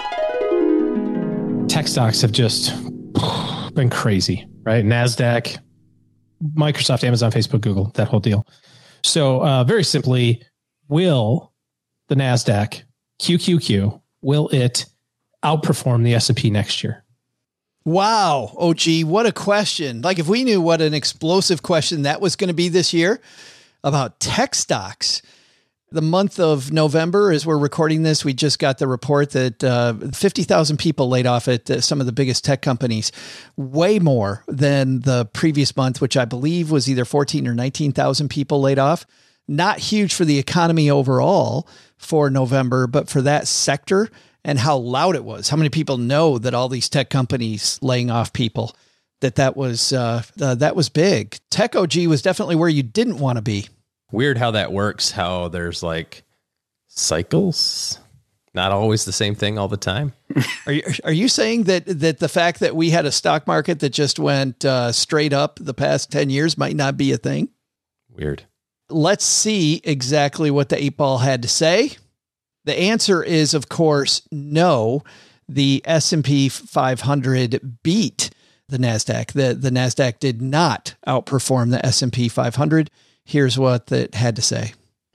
Speaker 11: Tech stocks have just been crazy, right? NASDAQ, Microsoft, Amazon, Facebook, Google, that whole deal. So uh, very simply, will the NASDAQ, Q Q Q, will it outperform the S and P next year?
Speaker 1: Wow. O G, what a question. Like if we knew what an explosive question that was going to be this year about tech stocks. The month of November, as we're recording this, we just got the report that uh, fifty thousand people laid off at uh, some of the biggest tech companies, way more than the previous month, which I believe was either fourteen or nineteen thousand people laid off. Not huge for the economy overall for November, but for that sector and how loud it was. How many people know that all these tech companies laying off people, that that was, uh, uh, that was big. Tech O G was definitely where you didn't want to be.
Speaker 6: Weird how that works, how there's like cycles, not always the same thing all the time.
Speaker 1: Are you, are you saying that, that the fact that we had a stock market that just went uh, straight up the past ten years might not be a thing?
Speaker 6: Weird.
Speaker 1: Let's see exactly what the eight Ball had to say. The answer is, of course, no. The S and P five hundred beat the NASDAQ. The, the NASDAQ did not outperform the S and P five hundred. Here's what it had to say.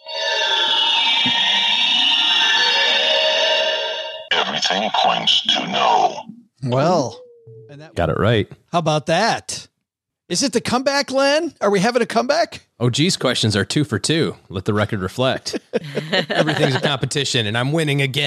Speaker 8: Everything points to no.
Speaker 1: Well, and that,
Speaker 6: got it right.
Speaker 1: How about that? Is it the comeback, Len? Are we having a comeback?
Speaker 6: O G's questions are two for two. Let the record reflect. Everything's a competition, and I'm winning again.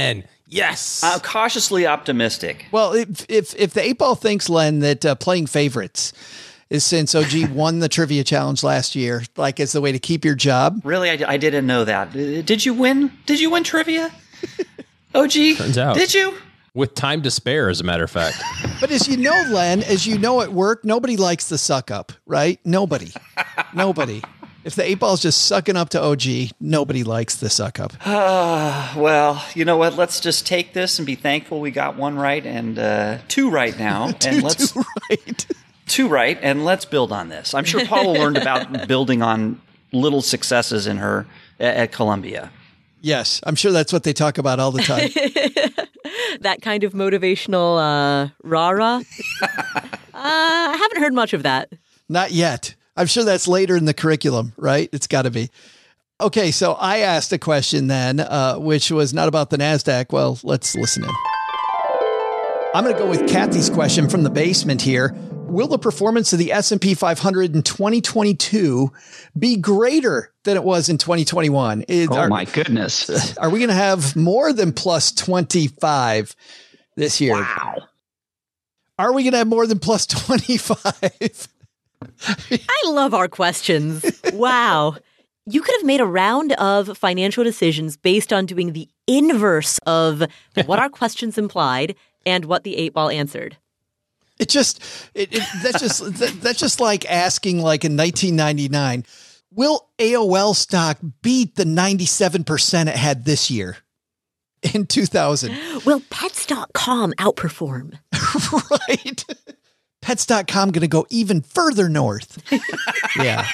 Speaker 6: Yes.
Speaker 7: I'm cautiously optimistic.
Speaker 1: Well, if if, if the eight ball thinks, Len, that uh, playing favorites is since O G won the trivia challenge last year, like it's the way to keep your job.
Speaker 7: Really, I, I didn't know that. Did you win? Did you win trivia? O G?
Speaker 6: Turns out.
Speaker 7: Did you?
Speaker 6: With time to spare, as a matter of fact.
Speaker 1: But as you know, Len, as you know at work, nobody likes the suck up, right? Nobody. Nobody. If the eight ball's just sucking up to O G, nobody likes the suck up.
Speaker 7: Uh, well, you know what? Let's just take this and be thankful we got one right and uh, two right now.
Speaker 1: two,
Speaker 7: and let's
Speaker 1: two right.
Speaker 7: Two right, and let's build on this. I'm sure Paula learned about building on little successes in her at, at Columbia.
Speaker 1: Yes, I'm sure that's what they talk about all the time.
Speaker 9: That kind of motivational uh, rah-rah. uh, I haven't heard much of that.
Speaker 1: Not yet. I'm sure that's later in the curriculum, right? It's got to be. Okay, so I asked a question then, uh, which was not about the NASDAQ. Well, let's listen in. I'm going to go with Kathy's question from the basement here. Will the performance of the S and P five hundred in twenty twenty-two be greater than it was in twenty twenty-one? Is,
Speaker 10: oh,
Speaker 1: are,
Speaker 10: my goodness.
Speaker 1: Are we going to have more than plus twenty-five this year?
Speaker 10: Wow.
Speaker 1: Are we going to have more than plus twenty-five?
Speaker 9: I love our questions. Wow. You could have made a round of financial decisions based on doing the inverse of what our questions implied and what the eight ball answered.
Speaker 1: It just, it, it, that's just, that, that's just like asking, like in nineteen ninety-nine, will A O L stock beat the ninety-seven percent it had this year in two thousand?
Speaker 9: Will pets dot com outperform?
Speaker 1: Right. Pets dot com going to go even further north. Yeah.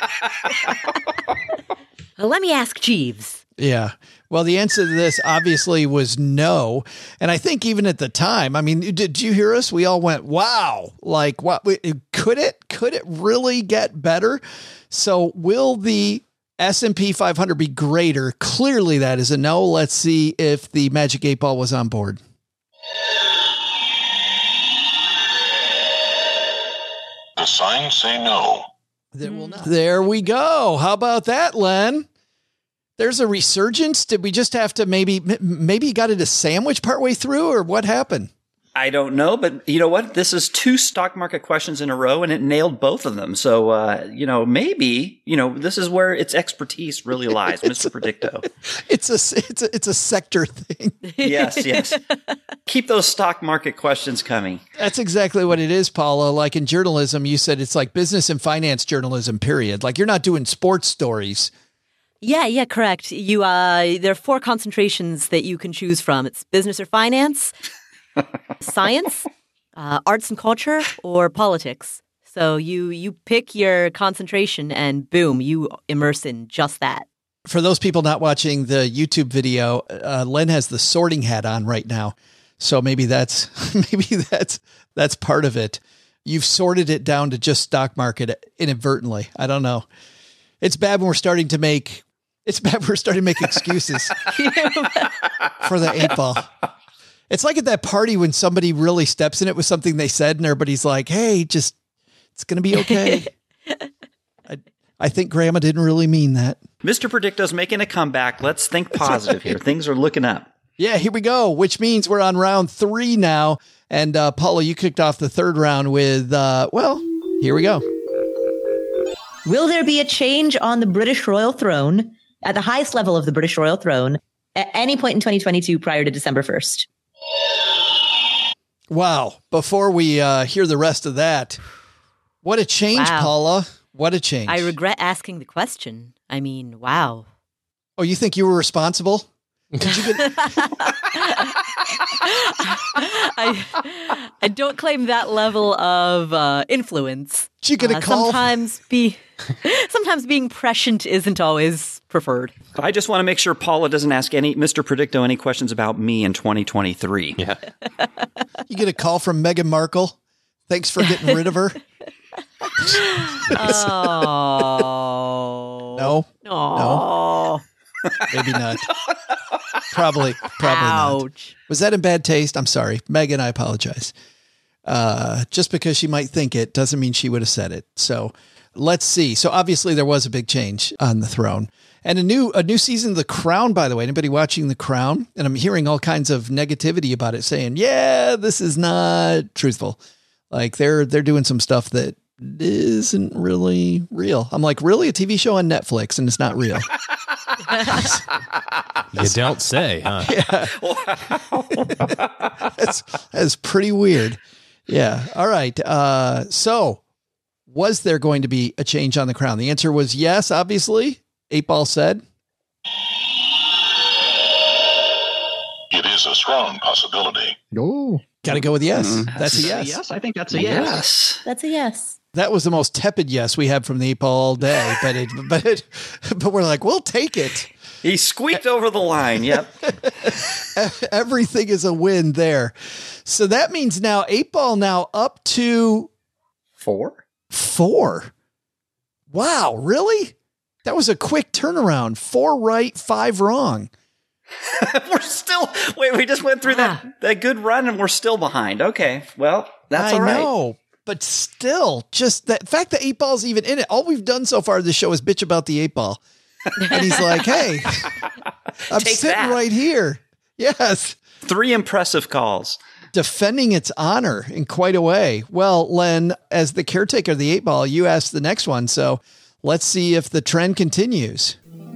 Speaker 9: Well, let me ask Jeeves.
Speaker 1: Yeah. Well, the answer to this obviously was no. And I think even at the time, I mean, did you hear us? We all went, wow, like what could it, could it really get better? So will the S and P five hundred be greater? Clearly that is a no. Let's see if the Magic eight ball was on board.
Speaker 8: The signs say no.
Speaker 1: There will not. There we go. How about that, Len? There's a resurgence. Did we just have to maybe, maybe you got it a sandwich partway through, or what happened?
Speaker 7: I don't know, but you know what? This is two stock market questions in a row, and it nailed both of them. So, uh, you know, maybe, you know, this is where its expertise really lies, Mister Predicto.
Speaker 1: It's a, it's a, it's a sector thing.
Speaker 7: Yes, yes. Keep those stock market questions coming.
Speaker 1: That's exactly what it is, Paula. Like in journalism, you said it's like business and finance journalism, period. Like you're not doing sports stories.
Speaker 9: Yeah, yeah, correct. You, uh, there are four concentrations that you can choose from. It's business or finance, science, uh, arts and culture, or politics. So you you pick your concentration and boom, you immerse in just that.
Speaker 1: For those people not watching the YouTube video, uh, Len has the sorting hat on right now. So maybe that's maybe that's that's part of it. You've sorted it down to just stock market inadvertently. I don't know. It's bad when we're starting to make it's bad when we're starting to make excuses for the eight ball. It's like at that party when somebody really steps in it with something they said and everybody's like, hey, just, it's going to be okay. I, I think grandma didn't really mean that.
Speaker 7: Mister Predicto's making a comeback. Let's think positive here. Things are looking up.
Speaker 1: Yeah, here we go, which means we're on round three now. And uh, Paula, you kicked off the third round with, uh, well, here we go.
Speaker 12: Will there be a change on the British royal throne, at the highest level of the British royal throne, at any point in twenty twenty-two prior to December first?
Speaker 1: Wow. Before we uh, hear the rest of that, what a change,
Speaker 9: Wow.
Speaker 1: Paula. What a change.
Speaker 9: I regret asking the question. I mean, wow.
Speaker 1: Oh, you think you were responsible? Did you get-
Speaker 9: I, I don't claim that level of uh, influence.
Speaker 1: Did you get a
Speaker 9: Uh,
Speaker 1: call?
Speaker 9: Sometimes be, sometimes being prescient isn't always preferred.
Speaker 7: I just want to make sure Paula doesn't ask any Mister Predicto any questions about me in twenty twenty-three.
Speaker 6: Yeah.
Speaker 1: You get a call from Meghan Markle. Thanks for getting rid of her.
Speaker 9: Oh.
Speaker 1: No.
Speaker 9: Oh.
Speaker 1: No. Maybe not. Probably. Probably not.
Speaker 9: Ouch.
Speaker 1: Was that in bad taste? I'm sorry. Megan, I apologize. Uh, just because she might think it doesn't mean she would have said it. So let's see. So obviously there was a big change on the throne. And a new a new season of The Crown, by the way. Anybody watching The Crown? And I'm hearing all kinds of negativity about it, saying, yeah, this is not truthful. Like they're they're doing some stuff that isn't really real. I'm like, really? A T V show on Netflix and it's not real?
Speaker 6: You don't say, huh?
Speaker 1: Yeah. that's, that's pretty weird. Yeah. All right. Uh, so was there going to be a change on The Crown? The answer was yes, obviously. Eight Ball said.
Speaker 8: It is a strong possibility.
Speaker 5: Oh,
Speaker 1: got to go with yes.
Speaker 10: Mm,
Speaker 1: that's, that's a yes.
Speaker 10: Yes, I think that's a yes.
Speaker 7: Yes.
Speaker 12: That's a yes.
Speaker 1: That was the most tepid yes we had from the Eight Ball all day, but it, but it, but we're like, we'll take it.
Speaker 7: He squeaked over the line. Yep.
Speaker 1: Everything is a win there. So that means now Eight Ball now up to
Speaker 7: four.
Speaker 1: Four. Wow, really? That was a quick turnaround. Four right, five wrong.
Speaker 7: We're still wait. We just went through that that good run, and we're still behind. Okay, well, that's
Speaker 1: I
Speaker 7: all right.
Speaker 1: know, but still, just the fact that Eight Ball's even in it. All we've done so far this show is bitch about the Eight Ball, and he's like, "Hey, I'm
Speaker 7: Take
Speaker 1: sitting
Speaker 7: that.
Speaker 1: right here." Yes,
Speaker 7: three impressive calls,
Speaker 1: defending its honor in quite a way. Well, Len, as the caretaker of the Eight Ball, you asked the next one, so let's see if the trend continues.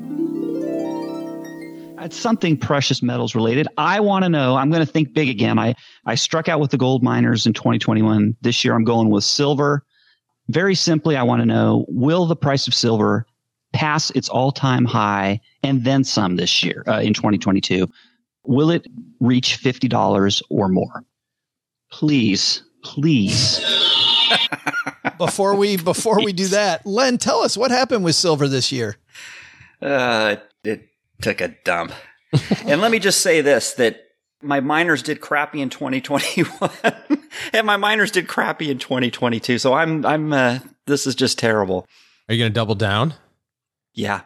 Speaker 10: It's something precious metals related. I want to know, I'm going to think big again. I, I struck out with the gold miners in twenty twenty-one. This year I'm going with silver. Very simply, I want to know, will the price of silver pass its all-time high and then some this year uh, in twenty twenty-two? Will it reach fifty dollars or more? Please, please.
Speaker 1: Before we before we do that, Len, tell us what happened with silver this year.
Speaker 7: Uh, it took a dump. And let me just say this, that my miners did crappy in twenty twenty-one and my miners did crappy in twenty twenty-two. So I'm, I'm, uh, this is just terrible.
Speaker 6: Are you going to double down?
Speaker 7: Yeah.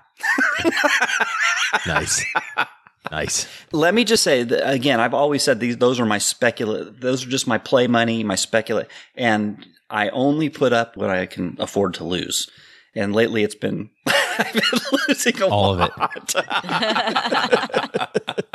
Speaker 6: Nice. Nice.
Speaker 7: Let me just say that, again, I've always said these, those are my specula, those are just my play money, my specula, and I only put up what I can afford to lose. And lately it's been, I've been losing a
Speaker 6: All
Speaker 7: lot.
Speaker 6: of
Speaker 1: it.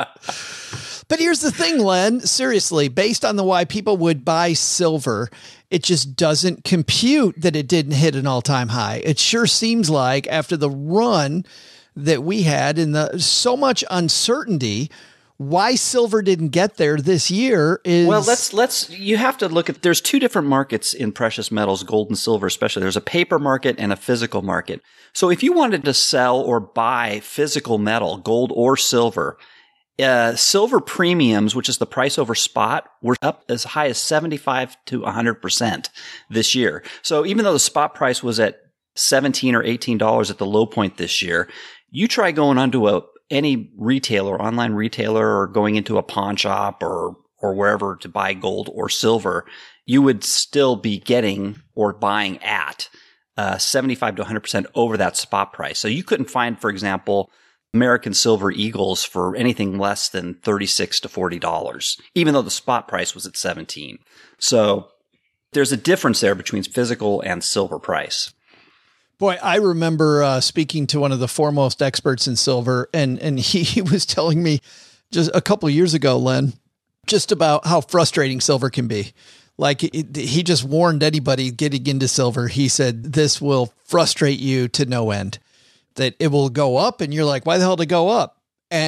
Speaker 1: But here's the thing, Len, seriously, based on the why people would buy silver, it just doesn't compute that it didn't hit an all-time high. It sure seems like after the run that we had and the so much uncertainty, why silver didn't get there this year is...
Speaker 7: Well, let's, let's, you have to look at, there's two different markets in precious metals, gold and silver especially. There's a paper market and a physical market. So if you wanted to sell or buy physical metal, gold or silver, uh, silver premiums, which is the price over spot, were up as high as seventy-five to one hundred percent this year. So even though the spot price was at seventeen or eighteen dollars at the low point this year, you try going onto a any retailer, online retailer, or going into a pawn shop or or wherever to buy gold or silver, you would still be getting or buying at uh, seventy-five to one hundred percent over that spot price. So you couldn't find, for example, American Silver Eagles for anything less than thirty-six to forty dollars, even though the spot price was at seventeen. So there's a difference there between physical and silver price.
Speaker 1: Boy, I remember uh, speaking to one of the foremost experts in silver, and and he, he was telling me just a couple of years ago, Len, just about how frustrating silver can be. Like it, he just warned anybody getting into silver. He said, this will frustrate you to no end, that it will go up and you're like, why the hell did it go up?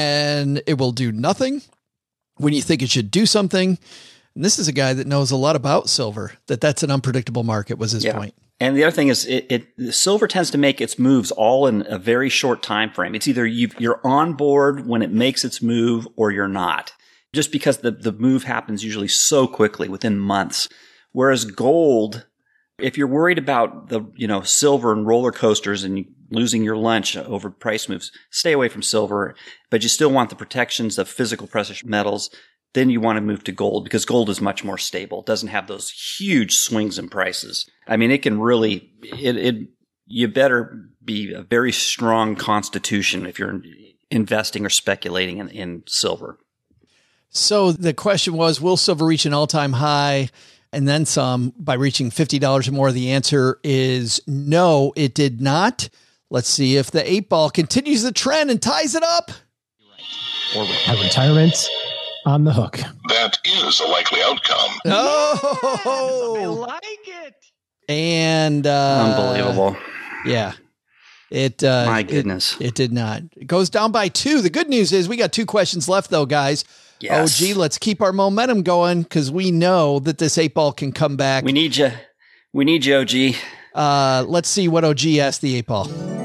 Speaker 1: And it will do nothing when you think it should do something. And this is a guy that knows a lot about silver, that that's an unpredictable market was his
Speaker 7: yeah. point. And the other thing is, it, it silver tends to make its moves all in a very short time frame. It's either you, you're on board when it makes its move, or you're not. Just because the the move happens usually so quickly, within months. Whereas gold, if you're worried about the you know silver and roller coasters and losing your lunch over price moves, stay away from silver. But you still want the protections of physical precious metals. Then you want to move to gold, because gold is much more stable. It doesn't have those huge swings in prices. I mean, it can really, it, it, you better be a very strong constitution if you're investing or speculating in, in silver.
Speaker 1: So the question was, will silver reach an all-time high? and then some by reaching fifty dollars or more. The answer is no, it did not. Let's see if the eight ball continues the trend and ties it up.
Speaker 11: Or retirement on the hook.
Speaker 8: That is a likely outcome.
Speaker 1: Oh,
Speaker 7: I like it.
Speaker 1: And uh,
Speaker 7: Unbelievable.
Speaker 1: Yeah. It uh,
Speaker 7: My goodness.
Speaker 1: It, it did not. It goes down by two. The good news is we got two questions left, though, guys.
Speaker 7: Yes.
Speaker 1: O G, let's keep our momentum going because we know that this eight ball can come back.
Speaker 7: We need you. We need you, O G.
Speaker 1: Uh, let's see what O G asked the eight ball.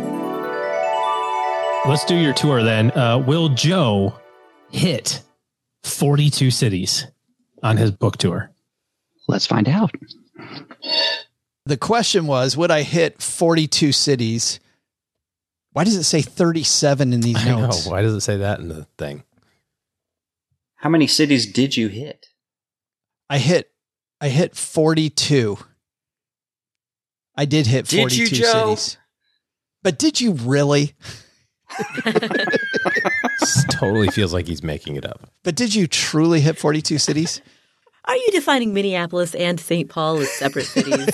Speaker 11: Let's do your tour then. Uh, will Joe hit forty-two cities on his book tour?
Speaker 10: Let's find out.
Speaker 1: The question was, would I hit forty-two cities? Why does it say thirty-seven in these
Speaker 6: I
Speaker 1: notes?
Speaker 6: know. Why does it say that in the thing?
Speaker 7: How many cities did you hit?
Speaker 1: I hit, I hit forty-two. I did hit
Speaker 7: Did
Speaker 1: forty-two
Speaker 7: you, Joe?
Speaker 1: cities. But did you really?
Speaker 6: This totally feels like he's making it up.
Speaker 1: But did you truly hit forty-two cities?
Speaker 9: Are you defining Minneapolis and Saint Paul as separate cities?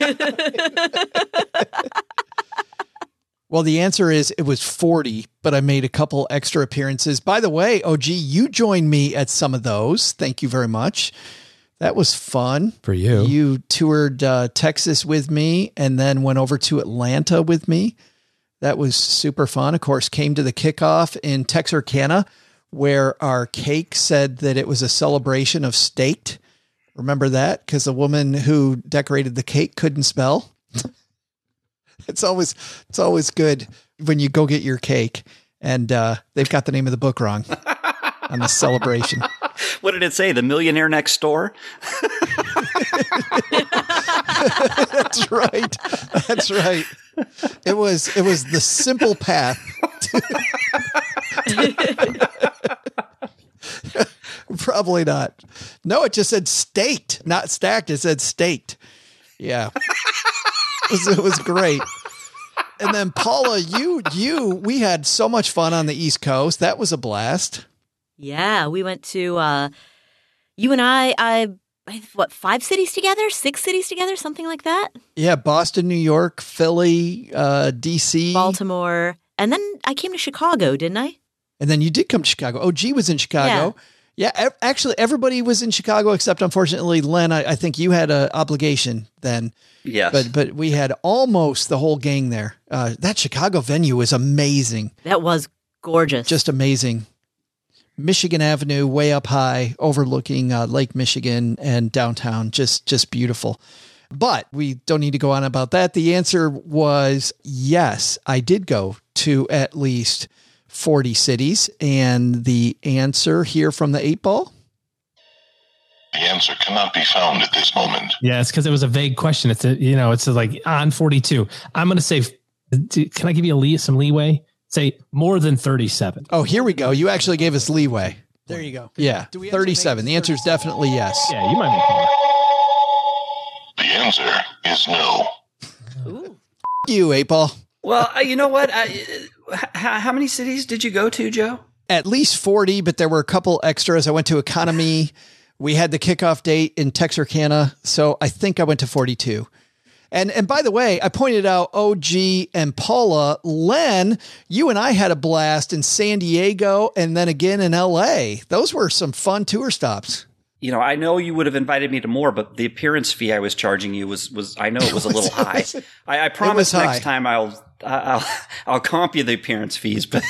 Speaker 1: Well, the answer is it was forty, but I made a couple extra appearances. By the way, O G, you joined me at some of those. Thank you very much. That was fun.
Speaker 6: For you.
Speaker 1: You toured uh, Texas with me and then went over to Atlanta with me. That was super fun. Of course, came to the kickoff in Texarkana where our cake said that it was a celebration of state. Remember that? Because the woman who decorated the cake couldn't spell. It's always, it's always good when you go get your cake and uh, they've got the name of the book wrong on the celebration.
Speaker 7: What did it say? The Millionaire Next Door?
Speaker 1: That's right. That's right. It was, it was the simple path. Probably not. No, it just said staked, not stacked. It said staked. Yeah. It was, it was great. And then Paula, you, you, we had so much fun on the East Coast. That was a blast.
Speaker 9: Yeah, we went to, uh, you and I, I, what, five cities together, six cities together, something like that?
Speaker 1: Yeah, Boston, New York, Philly, uh, D C.
Speaker 9: Baltimore. And then I came to Chicago, didn't I?
Speaker 1: And then you did come to Chicago. O G was in Chicago. Yeah, yeah e- actually, everybody was in Chicago except, unfortunately, Len, I, I think you had an obligation then.
Speaker 7: Yes.
Speaker 1: But but we had almost the whole gang there. Uh, that Chicago venue was amazing.
Speaker 9: That was gorgeous.
Speaker 1: Just amazing. Michigan Avenue, way up high, overlooking uh, Lake Michigan and downtown. Just just beautiful. But we don't need to go on about that. The answer was yes, I did go to at least forty cities. And the answer here from the eight ball?
Speaker 8: The answer cannot be found at this moment.
Speaker 11: Yeah, it's because it was a vague question. It's a, you know, it's a, like on forty-two. I'm going to say, can I give you a lee- some leeway? Say more than thirty-seven.
Speaker 1: Oh, here we go. You actually gave us leeway. There you go. Yeah, thirty-seven. The answer is definitely yes.
Speaker 11: Yeah, you might make more.
Speaker 8: The answer is no.
Speaker 9: Ooh.
Speaker 1: You, eight ball.
Speaker 7: Well, uh, you know what? I, uh, how, how many cities did you go to, Joe?
Speaker 1: At least forty, but there were a couple extras. I went to Economy. We had the kickoff date in Texarkana, so I think I went to forty-two. And and by the way, I pointed out O G and Paula. Len, you and I had a blast in San Diego and then again in L A. Those were some fun tour stops.
Speaker 7: You know, I know you would have invited me to more, but the appearance fee I was charging you was, was I know it was a little high. I, I promise next
Speaker 1: high.
Speaker 7: time I'll I'll I'll comp you the appearance fees, but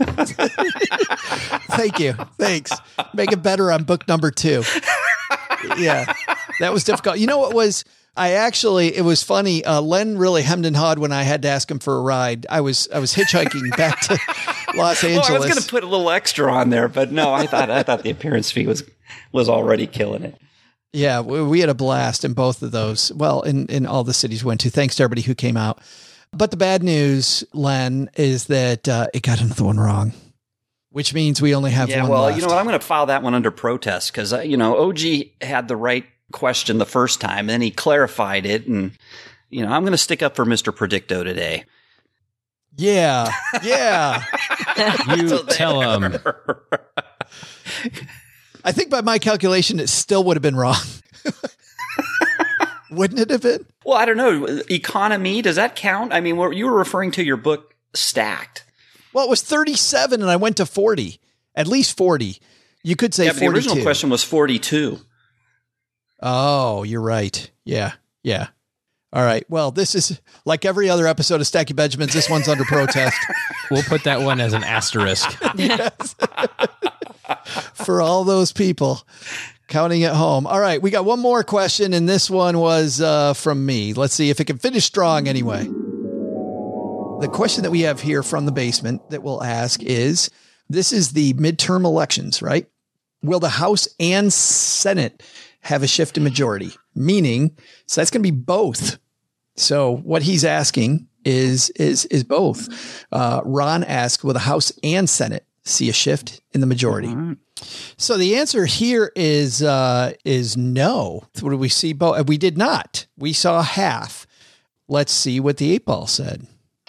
Speaker 1: Thank you. Thanks. Make it better on book number two. Yeah, that was difficult. You know what was, I actually, it was funny. Uh, Len really hemmed and hawed when I had to ask him for a ride. I was, I was hitchhiking back to Los Angeles.
Speaker 7: well, I was going to put a little extra on there, but no, I thought, I thought the appearance fee was, was already killing it.
Speaker 1: Yeah, we, we had a blast in both of those. Well, in, in all the cities we went to, thanks to everybody who came out. But the bad news, Len, is that uh, it got another one wrong, which means we only have
Speaker 7: yeah,
Speaker 1: one
Speaker 7: well,
Speaker 1: left.
Speaker 7: you know what? I'm going to file that one under protest because, uh, you know, O G had the right question the first time, then he clarified it. And, you know, I'm going to stick up for Mister Predicto today.
Speaker 1: Yeah. Yeah.
Speaker 6: You so tell him.
Speaker 1: I think by my calculation, it still would have been wrong. Wouldn't it have been?
Speaker 7: Well, I don't know. Economy, does that count? I mean, you were referring to your book Stacked.
Speaker 1: Well, it was thirty-seven and I went to forty. At least forty. You could say
Speaker 7: yeah, but
Speaker 1: forty-two.
Speaker 7: The original question was forty-two.
Speaker 1: Oh, you're right. Yeah, yeah. All right. Well, this is like every other episode of Stacky Benjamins. This one's under protest.
Speaker 6: We'll put that one as an asterisk.
Speaker 1: Yes. For all those people counting at home. All right. We got one more question, and this one was uh, from me. Let's see if it can finish strong anyway. The question that we have here from the basement that we'll ask is, this is the midterm elections, right? Will the House and Senate have a shift in majority? Meaning, so that's going to be both. So what he's asking is, is, is both. Uh, Ron asked, will the House and Senate see a shift in the majority? Right. So the answer here is, uh, is no. What did we see? Both? We did not. We saw half. Let's see what the eight ball said.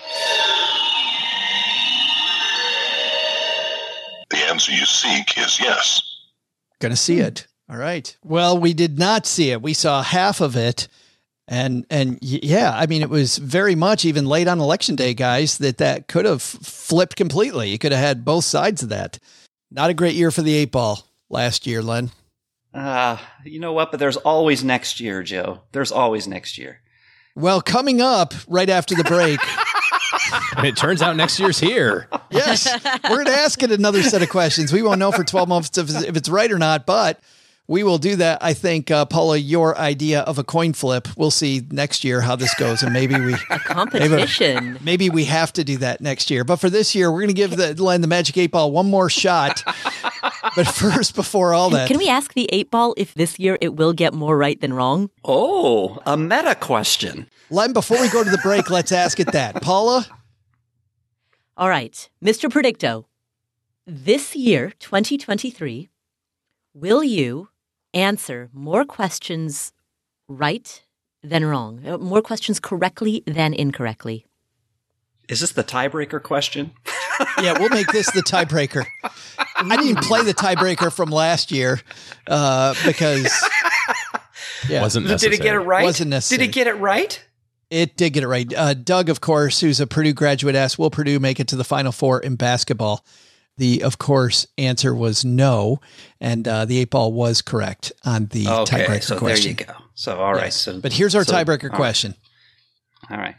Speaker 8: The answer you seek is yes.
Speaker 1: Gonna see it. All right. Well, we did not see it. We saw half of it. And, and yeah, I mean, it was very much even late on election day, guys, that that could have flipped completely. You could have had both sides of that. Not a great year for the eight ball last year, Len.
Speaker 7: Uh, you know what? But there's always next year, Joe. There's always next year.
Speaker 1: Well, coming up right after the break.
Speaker 6: And it turns out next year's here.
Speaker 1: Yes. We're going to ask it another set of questions. We won't know for twelve months if, if it's right or not, but we will do that. I think, uh, Paula, your idea of a coin flip, we'll see next year how this goes. And maybe we
Speaker 9: a competition.
Speaker 1: Maybe, maybe we have to do that next year. But for this year, we're going to give the Len the Magic eight Ball one more shot. But first, before all that,
Speaker 9: can we ask the eight ball if this year it will get more right than wrong?
Speaker 7: Oh, a meta question.
Speaker 1: Len, before we go to the break, let's ask it that. Paula?
Speaker 9: All right. Mister Predicto, this year, twenty twenty-three, will you answer more questions right than wrong? More questions correctly than incorrectly?
Speaker 7: Is this the tiebreaker question?
Speaker 1: Yeah, we'll make this the tiebreaker. I didn't even play the tiebreaker from last year uh, because
Speaker 6: yeah. wasn't necessary.
Speaker 7: Did it get it right?
Speaker 1: Wasn't necessary.
Speaker 7: Did it get it right?
Speaker 1: It did get it right. Uh, Doug, of course, who's a Purdue graduate, asked, will Purdue make it to the Final Four in basketball? The, of course, answer was no. And uh, the eight ball was correct on the
Speaker 7: okay,
Speaker 1: tiebreaker
Speaker 7: so
Speaker 1: question.
Speaker 7: There you go. So, all right.
Speaker 1: Yes.
Speaker 7: So,
Speaker 1: but here's our
Speaker 7: so,
Speaker 1: tiebreaker
Speaker 7: all
Speaker 1: question.
Speaker 7: Right. All right.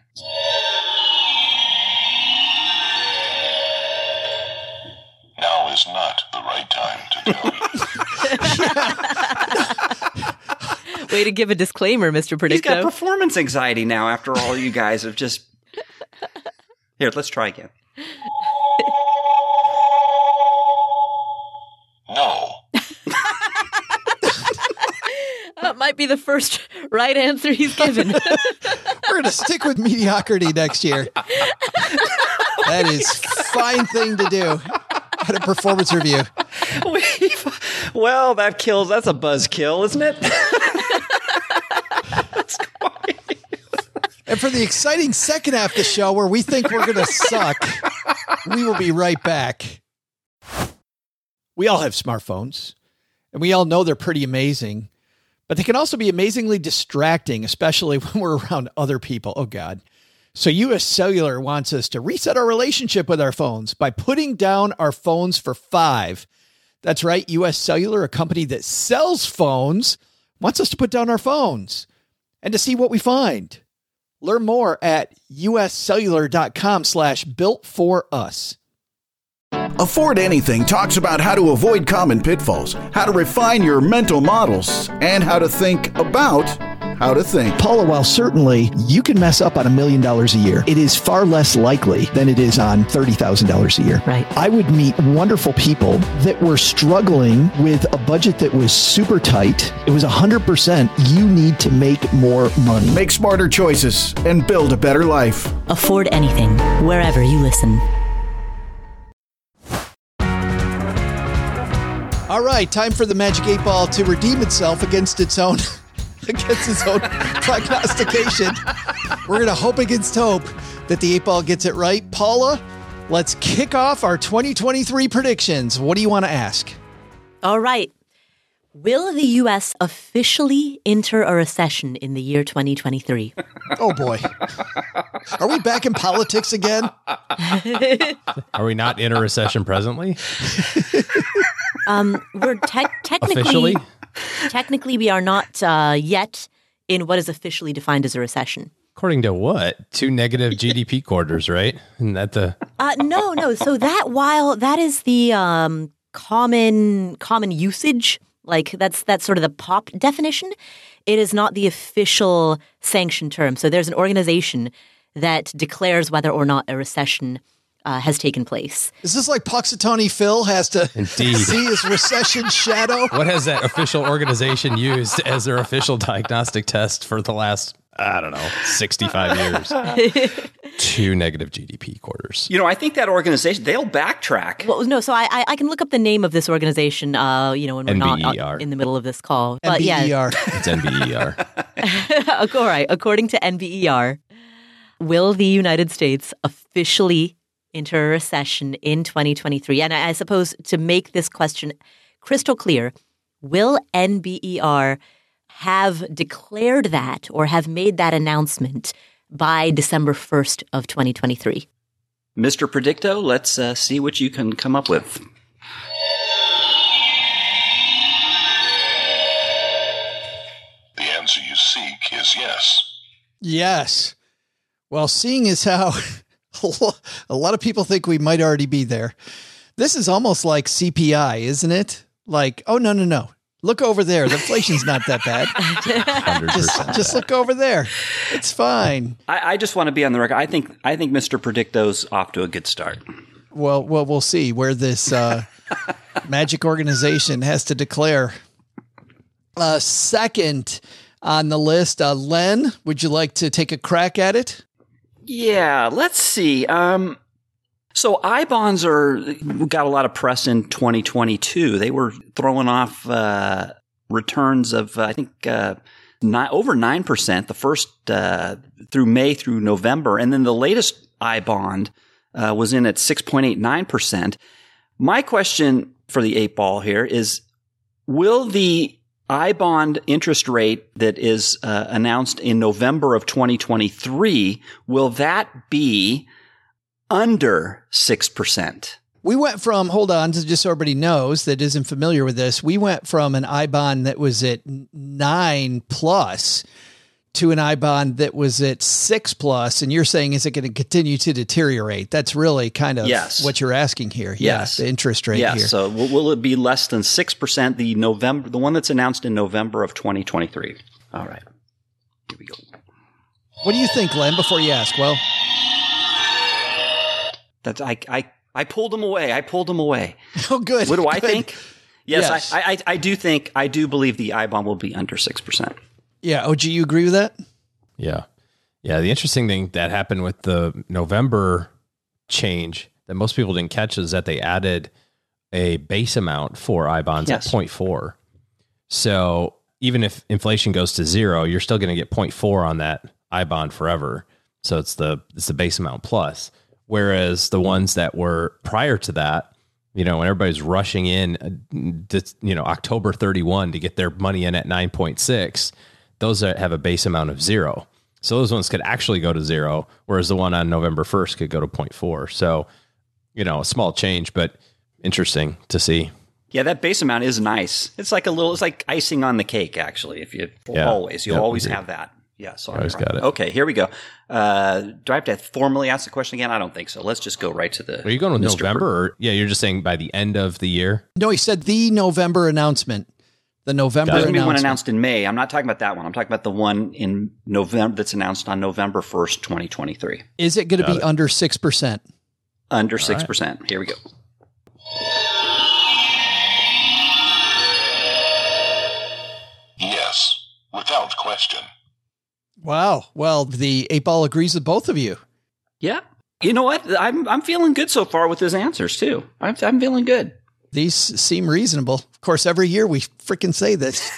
Speaker 8: Now is not the right time to tell you.
Speaker 9: Way to give a disclaimer, Mister Predicto.
Speaker 7: He's got performance anxiety now after all you guys have just... Here, let's try again.
Speaker 8: No.
Speaker 9: That might be the first right answer he's given.
Speaker 1: We're going to stick with mediocrity next year. That is a fine thing to do at a performance review.
Speaker 7: Well, that kills. That's a buzz kill, isn't it?
Speaker 1: And for the exciting second half of the show where we think we're going to suck, we will be right back. We all have smartphones, and we all know they're pretty amazing, but they can also be amazingly distracting, especially when we're around other people. Oh, God. So U S Cellular wants us to reset our relationship with our phones by putting down our phones for five. That's right. U S Cellular, a company that sells phones, wants us to put down our phones and to see what we find. Learn more at uscellular.com slash built for us.
Speaker 13: Afford Anything talks about how to avoid common pitfalls, how to refine your mental models, and how to think about how to think.
Speaker 1: Paula, while certainly you can mess up on a million dollars a year, it is far less likely than it is on thirty thousand dollars a year.
Speaker 9: Right.
Speaker 1: I would meet wonderful people that were struggling with a budget that was super tight. It was one hundred percent you need to make more money.
Speaker 13: Make smarter choices and build a better life.
Speaker 9: Afford Anything, wherever you listen.
Speaker 1: All right, time for the Magic eight Ball to redeem itself against its own against its own prognostication. We're going to hope against hope that the eight Ball gets it right. Paula, let's kick off our twenty twenty-three predictions. What do you want to ask?
Speaker 9: All right. Will the U S officially enter a recession in the year twenty twenty-three?
Speaker 1: Oh, boy. Are we back in politics again?
Speaker 6: Are we not in a recession presently?
Speaker 9: Um, we're te- technically,
Speaker 6: Officially?
Speaker 9: technically, we are not uh, yet in what is officially defined as a recession.
Speaker 6: According to what? Two negative G D P quarters, right? Isn't that the...
Speaker 9: Uh, no, no. So that while that is the um, common common usage, like that's that's sort of the pop definition, it is not the official sanctioned term. So there's an organization that declares whether or not a recession uh, has taken place.
Speaker 1: Is this like Puxatawny Phil has to
Speaker 6: Indeed.
Speaker 1: see his recession shadow?
Speaker 6: What has that official organization used as their official diagnostic test for the last, I don't know, sixty-five years? Two negative G D P quarters.
Speaker 7: You know, I think that organization, they'll backtrack.
Speaker 9: Well, no, so I I, I can look up the name of this organization, uh, you know, when we're
Speaker 6: N B E
Speaker 9: not
Speaker 6: R.
Speaker 9: uh, in the middle of this call. But
Speaker 1: N B E R.
Speaker 9: yeah,
Speaker 6: It's N B E R.
Speaker 9: all right. According to N B E R, will the United States officially enter a recession in twenty twenty-three? And I, I suppose to make this question crystal clear, will N B E R have declared that or have made that announcement by December first of twenty twenty-three?
Speaker 7: Mister Predicto, let's uh, see what you can come up with.
Speaker 8: The answer you seek is yes.
Speaker 1: Yes. Well, seeing as how a lot of people think we might already be there, this is almost like C P I, isn't it? Like, oh, no, no, no. Look over there. The inflation's not that bad. just, just look over there. It's fine.
Speaker 7: I, I just want to be on the record. I think I think Mister Predicto's off to a good start.
Speaker 1: Well, well, we'll see where this uh, magic organization has to declare. Uh, second on the list, uh, Len, would you like to take a crack at it?
Speaker 7: Yeah, let's see. Um, so I bonds are got a lot of press in twenty twenty-two. They were throwing off uh, returns of uh, I think uh, nine, over nine percent the first uh, through May through November, and then the latest I bond uh, was in at six point eight nine percent. My question for the eight ball here is: will the I bond interest rate that is uh, announced in November of twenty twenty-three, will that be under six percent?
Speaker 1: We went from, hold on, just so everybody knows that isn't familiar with this, we went from an I bond that was at nine plus to an I bond that was at six plus. And you're saying, is it going to continue to deteriorate? That's really kind of
Speaker 7: yes.
Speaker 1: what you're asking here.
Speaker 7: Yes.
Speaker 1: Yeah, the interest rate
Speaker 7: yes.
Speaker 1: here.
Speaker 7: So will, will it be less than six percent? The November, the one that's announced in November of twenty twenty-three. All right. Here we go.
Speaker 1: What do you think, Len, before you ask? Well,
Speaker 7: that's, I, I, I pulled them away. I pulled them away.
Speaker 1: Oh, good.
Speaker 7: What do I
Speaker 1: good.
Speaker 7: think? Yes,
Speaker 1: Yes.
Speaker 7: I, I, I do think, I do believe the I bond will be under six percent.
Speaker 1: Yeah. O G, you agree with that?
Speaker 6: Yeah. Yeah. The interesting thing that happened with the November change that most people didn't catch is that they added a base amount for I bonds
Speaker 7: Yes.
Speaker 6: at zero point four. So even if inflation goes to zero, you're still going to get zero point four on that I bond forever. So it's the, it's the base amount plus. Whereas the ones that were prior to that, you know, when everybody's rushing in, uh, you know, October thirty-first to get their money in at nine point six, those are, have a base amount of zero. So those ones could actually go to zero, whereas the one on November first could go to zero point four. So, you know, a small change, but interesting to see.
Speaker 7: Yeah, that base amount is nice. It's like a little, it's like icing on the cake, actually. If you
Speaker 6: Yeah.
Speaker 7: always, you'll
Speaker 6: Yep,
Speaker 7: always
Speaker 6: agreed.
Speaker 7: have that. Yeah, so
Speaker 6: Always got it.
Speaker 7: Okay, here we go. Uh, do I have to formally ask the question again? I don't think so. Let's just go right to the.
Speaker 6: Are you going with
Speaker 7: Mister
Speaker 6: November? Or, yeah, you're just saying by the end of the year?
Speaker 1: No, he said the November announcement. The November
Speaker 7: There's going to be
Speaker 1: announcement.
Speaker 7: one announced in May. I'm not talking about that one. I'm talking about the one in November that's announced on November first, twenty twenty-three.
Speaker 1: Is it going to
Speaker 6: Got
Speaker 1: be
Speaker 6: it.
Speaker 1: under six percent?
Speaker 7: Under six percent. Here we go.
Speaker 8: Yes, without question.
Speaker 1: Wow. Well, the eight ball agrees with both of you.
Speaker 7: Yeah. You know what? I'm I'm feeling good so far with his answers too. I'm I'm feeling good.
Speaker 1: These seem reasonable. Of course, every year we freaking say this.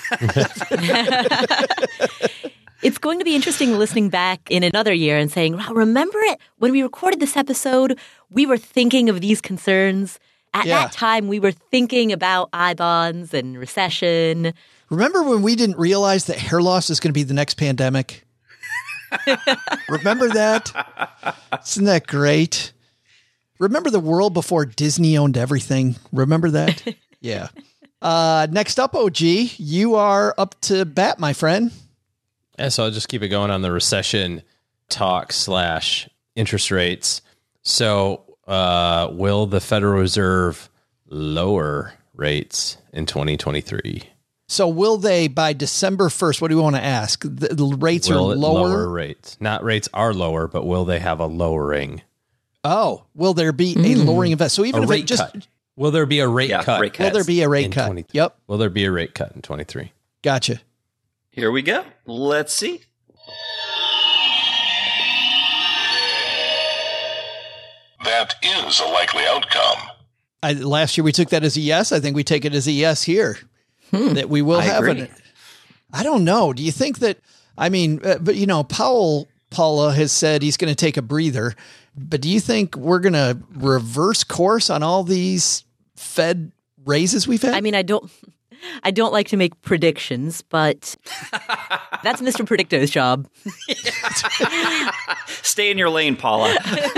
Speaker 9: It's going to be interesting listening back in another year and saying, wow, remember it when we recorded this episode, we were thinking of these concerns At
Speaker 1: Yeah.
Speaker 9: that time, we were thinking about I bonds and recession.
Speaker 1: Remember when we didn't realize that hair loss is going to be the next pandemic? Remember that? Isn't that great? Remember the world before Disney owned everything? Remember that? Yeah. Uh, next up, O G, you are up to bat, my friend.
Speaker 6: Yeah, so I'll just keep it going on the recession talk slash interest rates. So uh, will the Federal Reserve lower rates in twenty twenty-three?
Speaker 1: So will they by December first? What do you want to ask? The, the rates
Speaker 6: will
Speaker 1: are
Speaker 6: it
Speaker 1: lower.
Speaker 6: lower rates? Not rates are lower, but will they have a lowering?
Speaker 1: Oh, will there be a lowering of that? So even
Speaker 6: A
Speaker 1: if
Speaker 6: rate
Speaker 1: it just
Speaker 6: cut. Will there be a rate
Speaker 7: Yeah,
Speaker 6: cut?
Speaker 7: rate
Speaker 1: will there be a rate
Speaker 6: in
Speaker 1: cut?
Speaker 6: twenty
Speaker 1: Yep,
Speaker 6: Will there be a rate cut in twenty-three?
Speaker 1: gotcha.
Speaker 7: Here we go. Let's see.
Speaker 8: That is a likely outcome.
Speaker 1: I, last year we took that as a yes. I think we take it as a yes here. That we will
Speaker 7: I
Speaker 1: have
Speaker 7: agree.
Speaker 1: it. I don't know. Do you think that? I mean, uh, but you know, Powell Paula has said he's going to take a breather. But do you think we're going to reverse course on all these Fed raises we've had?
Speaker 9: I mean, I don't, I don't like to make predictions, but that's Mister Predicto's job.
Speaker 7: Stay in your lane, Paula.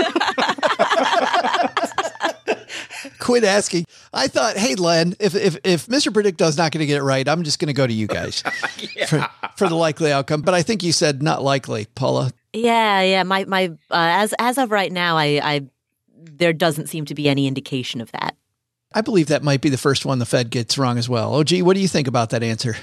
Speaker 1: Quit asking. I thought, hey, Len, if if if Mister Predicto's not going to get it right, I'm just going to go to you guys
Speaker 7: Yeah.
Speaker 1: for, for the likely outcome. But I think you said not likely, Paula.
Speaker 9: Yeah, yeah. My my uh, as as of right now, I, I there doesn't seem to be any indication of that.
Speaker 1: I believe that might be the first one the Fed gets wrong as well. O G, what do you think about that answer?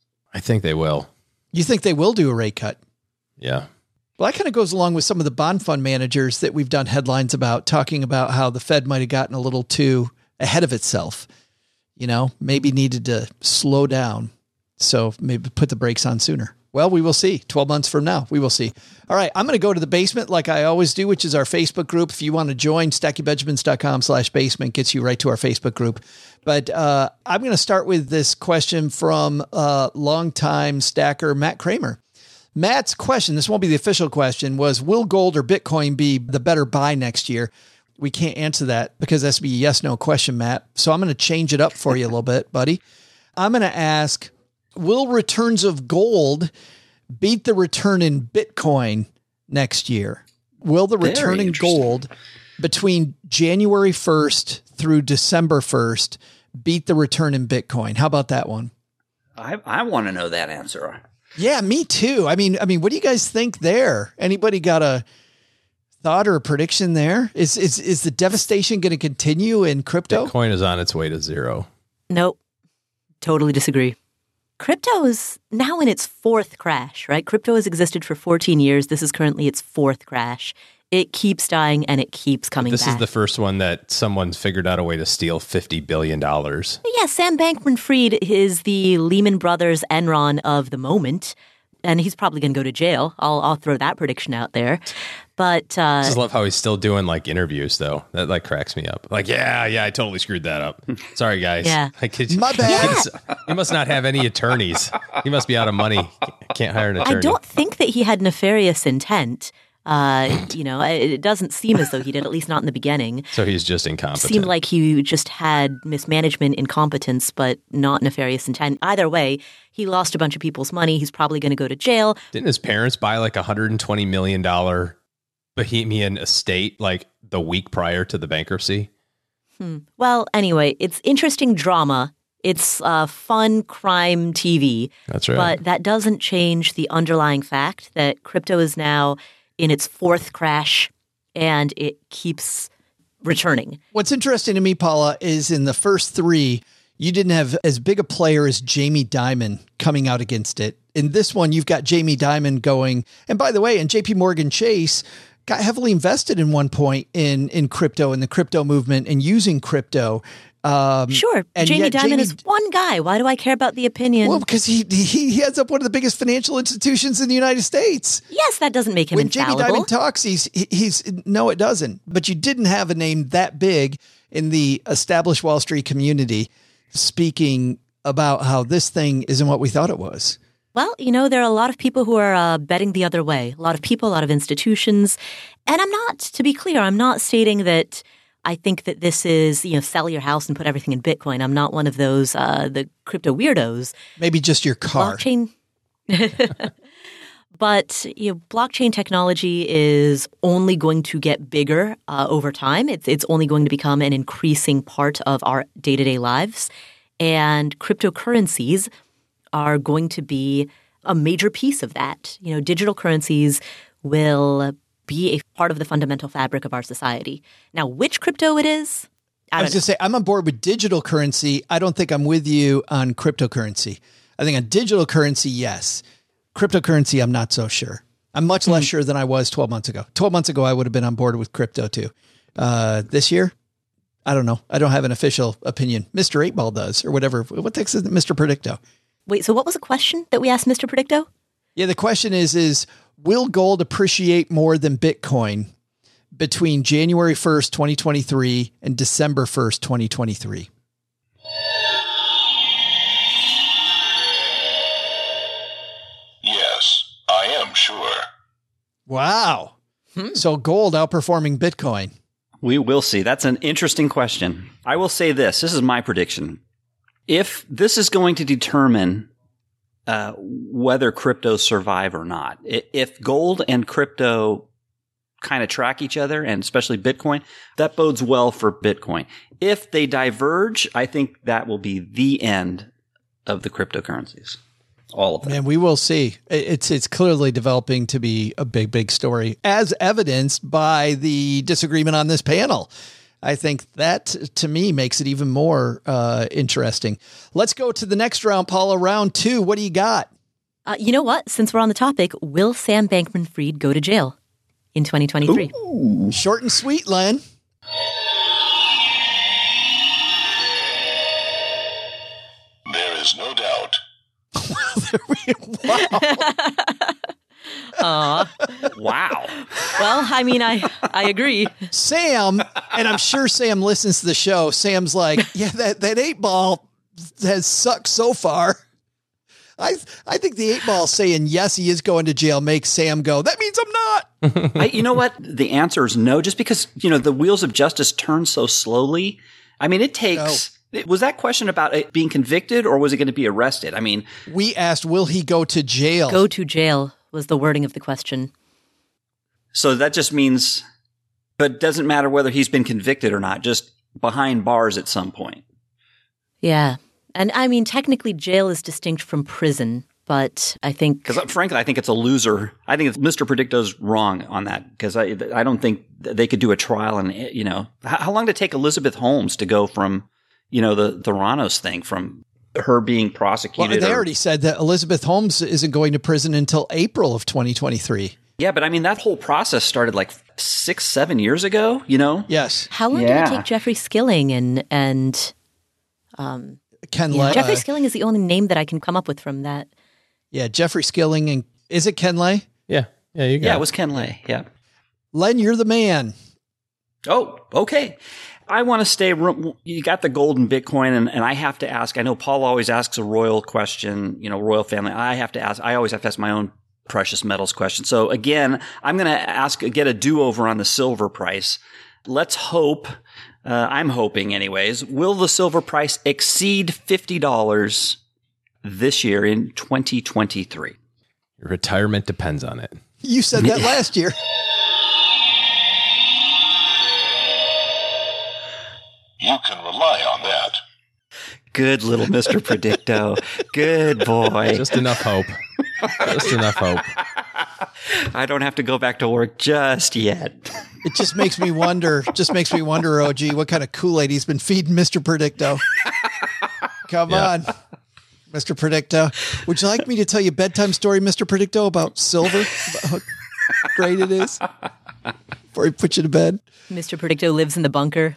Speaker 6: I think they will.
Speaker 1: You think they will do a rate cut?
Speaker 6: Yeah.
Speaker 1: Well, that kind of goes along with some of the bond fund managers that we've done headlines about, talking about how the Fed might have gotten a little too ahead of itself. You know, maybe needed to slow down. So maybe put the brakes on sooner. Well, we will see. twelve months from now, we will see. All right, I'm going to go to the basement like I always do, which is our Facebook group. If you want to join, stackybenjamins.com slash basement gets you right to our Facebook group. But uh, I'm going to start with this question from uh, longtime stacker Matt Kramer. Matt's question, this won't be the official question, was will gold or Bitcoin be the better buy next year? We can't answer that because that's to be a yes, no question, Matt. So I'm going to change it up for you a little bit, buddy. I'm going to ask, will returns of gold beat the return in Bitcoin next year? Will the
Speaker 7: Very
Speaker 1: return in
Speaker 7: interesting.
Speaker 1: gold between January first through December first beat the return in Bitcoin? How about that one?
Speaker 7: I, I want to know that answer.
Speaker 1: Yeah, me too. I mean, I mean, what do you guys think there? Anybody got a thought or a prediction there? Is is is the devastation going to continue in crypto?
Speaker 6: Bitcoin is on its way to zero.
Speaker 9: Nope. Totally disagree. Crypto is now in its fourth crash, right? Crypto has existed for fourteen years. This is currently its fourth crash. It keeps dying and it keeps coming
Speaker 6: This
Speaker 9: back.
Speaker 6: is the first one that someone's figured out a way to steal fifty billion dollars.
Speaker 9: Yeah, Sam Bankman-Fried is the Lehman Brothers Enron of the moment, and he's probably going to go to jail. I'll I'll throw that prediction out there. But uh,
Speaker 6: I just love how he's still doing like interviews though. That like cracks me up. Like, yeah, yeah, I totally screwed that up. Sorry, guys.
Speaker 9: Yeah.
Speaker 6: Like, he-
Speaker 1: My bad.
Speaker 6: He, he must not have any attorneys. He must be out of money. Can't hire an attorney.
Speaker 9: I don't think that he had nefarious intent. Uh, you know, it, it doesn't seem as though he did, at least not in the beginning.
Speaker 6: So he's just incompetent.
Speaker 9: Seemed like he just had mismanagement, incompetence, but not nefarious intent. Either way, he lost a bunch of people's money. He's probably going to go to jail.
Speaker 6: Didn't his parents buy like a one hundred twenty million dollars Bohemian estate like the week prior to the bankruptcy?
Speaker 9: Hmm. Well, anyway, it's interesting drama. It's uh, fun crime T V.
Speaker 6: That's right.
Speaker 9: But that doesn't change the underlying fact that crypto is now in its fourth crash and it keeps returning.
Speaker 1: What's interesting to me, Paula, is in the first three, you didn't have as big a player as Jamie Dimon coming out against it. In this one, you've got Jamie Dimon going, and by the way, and J P Morgan Chase got heavily invested in one point in, in crypto, in the crypto movement and using crypto. Um,
Speaker 9: Sure.
Speaker 1: and
Speaker 9: Jamie
Speaker 1: yet
Speaker 9: Dimon
Speaker 1: Jamie-
Speaker 9: is one guy. Why do I care about the opinion?
Speaker 1: Well, because he, he he heads up one of the biggest financial institutions in the United States.
Speaker 9: Yes, that doesn't make him
Speaker 1: When Jamie
Speaker 9: infallible.
Speaker 1: Dimon talks, he's he- he's no, it doesn't. But you didn't have a name that big in the established Wall Street community speaking about how this thing isn't what we thought it was.
Speaker 9: Well, you know, there are a lot of people who are uh, betting the other way. A lot of people, a lot of institutions. And I'm not, to be clear, I'm not stating that I think that this is, you know, sell your house and put everything in Bitcoin. I'm not one of those, uh, the crypto weirdos.
Speaker 1: Maybe just your car.
Speaker 9: Blockchain. But, you know, blockchain technology is only going to get bigger uh, over time. It's, it's only going to become an increasing part of our day-to-day lives. And cryptocurrencies are going to be a major piece of that. You know, digital currencies will be a part of the fundamental fabric of our society. Now, which crypto it is, I,
Speaker 1: I was going to say, I'm on board with digital currency. I don't think I'm with you on cryptocurrency. I think on digital currency, yes. Cryptocurrency, I'm not so sure. I'm much less sure than I was twelve months ago. twelve months ago, I would have been on board with crypto too. Uh, this year, I don't know. I don't have an official opinion. Mister eight ball does, or whatever. What the heck is Mister Predicto?
Speaker 9: Wait, so what was the question that we asked Mister Predicto?
Speaker 1: Yeah, the question is, is will gold appreciate more than Bitcoin between January first, twenty twenty-three and December first, twenty twenty-three?
Speaker 8: Yes, I am sure.
Speaker 1: Wow. Hmm. So gold outperforming Bitcoin.
Speaker 7: We will see. That's an interesting question. I will say this. This is my prediction. If this is going to determine uh, whether cryptos survive or not, if gold and crypto kind of track each other, and especially Bitcoin, that bodes well for Bitcoin. If they diverge, I think that will be the end of the cryptocurrencies. All of them.
Speaker 1: Man, we will see. It's it's clearly developing to be a big, big story, as evidenced by the disagreement on this panel. I think that, to me, makes it even more uh, interesting. Let's go to the next round, Paula. Round two. What do you got?
Speaker 9: Uh, you know what? Since we're on the topic, will Sam Bankman-Fried go to jail in twenty twenty-three?
Speaker 1: Ooh, short and sweet, Len.
Speaker 8: There is no doubt.
Speaker 9: Wow.
Speaker 7: Wow.
Speaker 9: Well, I mean, I, I agree.
Speaker 1: Sam, and I'm sure Sam listens to the show. Sam's like, yeah, that, that eight ball has sucked so far. I I think the eight ball saying, yes, he is going to jail makes Sam go, that means I'm not.
Speaker 7: I, you know what? The answer is no, just because, you know, the wheels of justice turn so slowly. I mean, it takes... No. Was that question about it being convicted, or was it going to be arrested? I mean,
Speaker 1: we asked, will he go to jail?
Speaker 9: Go to jail was the wording of the question.
Speaker 7: So that just means, but it doesn't matter whether he's been convicted or not, just behind bars at some point.
Speaker 9: Yeah. And I mean, technically jail is distinct from prison, but I think...
Speaker 7: Because frankly, I think it's a loser. I think it's, Mister Predicto's wrong on that, because I, I don't think they could do a trial. And, you know, how, how long did it take Elizabeth Holmes to go from... You know, the Theranos thing, from her being prosecuted.
Speaker 1: Well, they
Speaker 7: or,
Speaker 1: already said that Elizabeth Holmes isn't going to prison until April of twenty twenty-three.
Speaker 7: Yeah, but I mean, that whole process started like six, seven years ago, you know?
Speaker 1: Yes.
Speaker 9: How long
Speaker 7: yeah.
Speaker 9: did it take Jeffrey Skilling and, and um,
Speaker 1: Ken
Speaker 9: yeah,
Speaker 1: Lay?
Speaker 9: Jeffrey
Speaker 1: uh,
Speaker 9: Skilling is the only name that I can come up with from that.
Speaker 1: Yeah, Jeffrey Skilling. And is it Ken Lay?
Speaker 6: Yeah. Yeah, you got
Speaker 7: Yeah,
Speaker 6: it.
Speaker 7: it was Ken Lay. Yeah.
Speaker 1: Len, you're the man.
Speaker 7: Oh, okay. I want to stay, you got the gold and Bitcoin, and, and I have to ask, I know Paul always asks a royal question, you know, royal family. I have to ask, I always have to ask my own precious metals question. So again, I'm going to ask, get a do-over on the silver price. Let's hope, uh, I'm hoping anyways, will the silver price exceed fifty dollars this year in twenty twenty-three?
Speaker 6: Your retirement depends on it.
Speaker 1: You said that last year.
Speaker 8: You can rely on that.
Speaker 7: Good little Mister Predicto. Good boy.
Speaker 6: Just enough hope. Just enough hope.
Speaker 7: I don't have to go back to work just yet.
Speaker 1: It just makes me wonder, just makes me wonder, O G, what kind of Kool-Aid he's been feeding Mister Predicto. Come yeah. on, Mister Predicto. Would you like me to tell you a bedtime story, Mister Predicto, about silver? About how great it is? Before he puts you to bed?
Speaker 9: Mister Predicto lives in the bunker.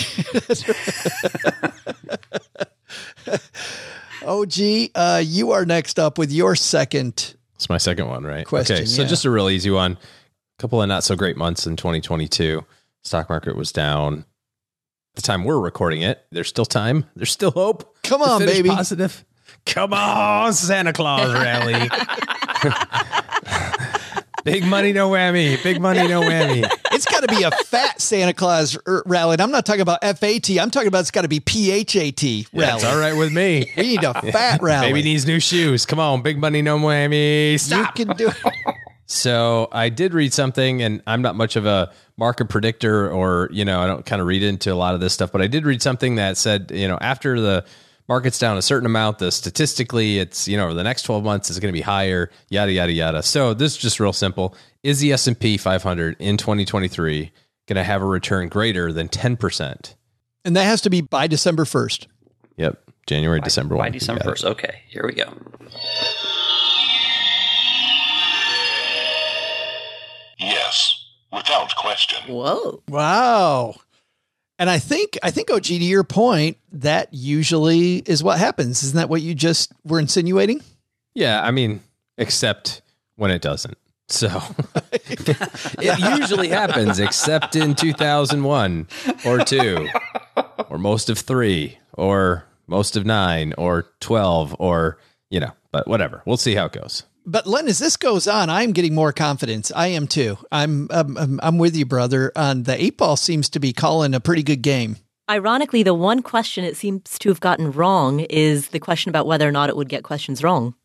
Speaker 1: O G, uh, you are next up with your second.
Speaker 6: It's my second one, right?
Speaker 1: Question,
Speaker 6: okay, so
Speaker 1: yeah.
Speaker 6: just a real easy one. A couple of not so great months in twenty twenty-two. Stock market was down. At the time we're recording it, there's still time. There's still hope.
Speaker 1: Come on, baby.
Speaker 6: Positive. Come on, Santa Claus rally. Big money, no whammy. Big money, no whammy.
Speaker 1: It's it's got to be a fat Santa Claus r- rally. And I'm not talking about F A T. I'm talking about it's got to be P H A T rally.
Speaker 6: That's all right with me.
Speaker 1: We need a fat rally.
Speaker 6: Baby needs new shoes. Come on, big money, no whammy. Stop.
Speaker 1: You can do it.
Speaker 6: So I did read something, and I'm not much of a market predictor, or, you know, I don't kind of read into a lot of this stuff, but I did read something that said, you know, after the market's down a certain amount, the statistically it's, you know, over the next twelve months is going to be higher, yada, yada, yada. So this is just real simple. Is the S and P five hundred in twenty twenty-three going to have a return greater than ten percent?
Speaker 1: And that has to be by December first.
Speaker 6: Yep. January,
Speaker 7: by,
Speaker 6: December
Speaker 7: by
Speaker 6: first.
Speaker 7: By December first. Okay, here we go.
Speaker 8: Yes, without question.
Speaker 9: Whoa.
Speaker 1: Wow. And I think, I think, O G, to your point, that usually is what happens. Isn't that what you just were insinuating?
Speaker 6: Yeah. I mean, except when it doesn't. So it usually happens, except in two thousand one or two, or most of three, or most of nine, or twelve, or, you know, but whatever. We'll see how it goes.
Speaker 1: But Len, as this goes on, I'm getting more confidence. I am too. I'm, um, I'm, I'm with you, brother. On the eight ball seems to be calling a pretty good game.
Speaker 9: Ironically, the one question it seems to have gotten wrong is the question about whether or not it would get questions wrong.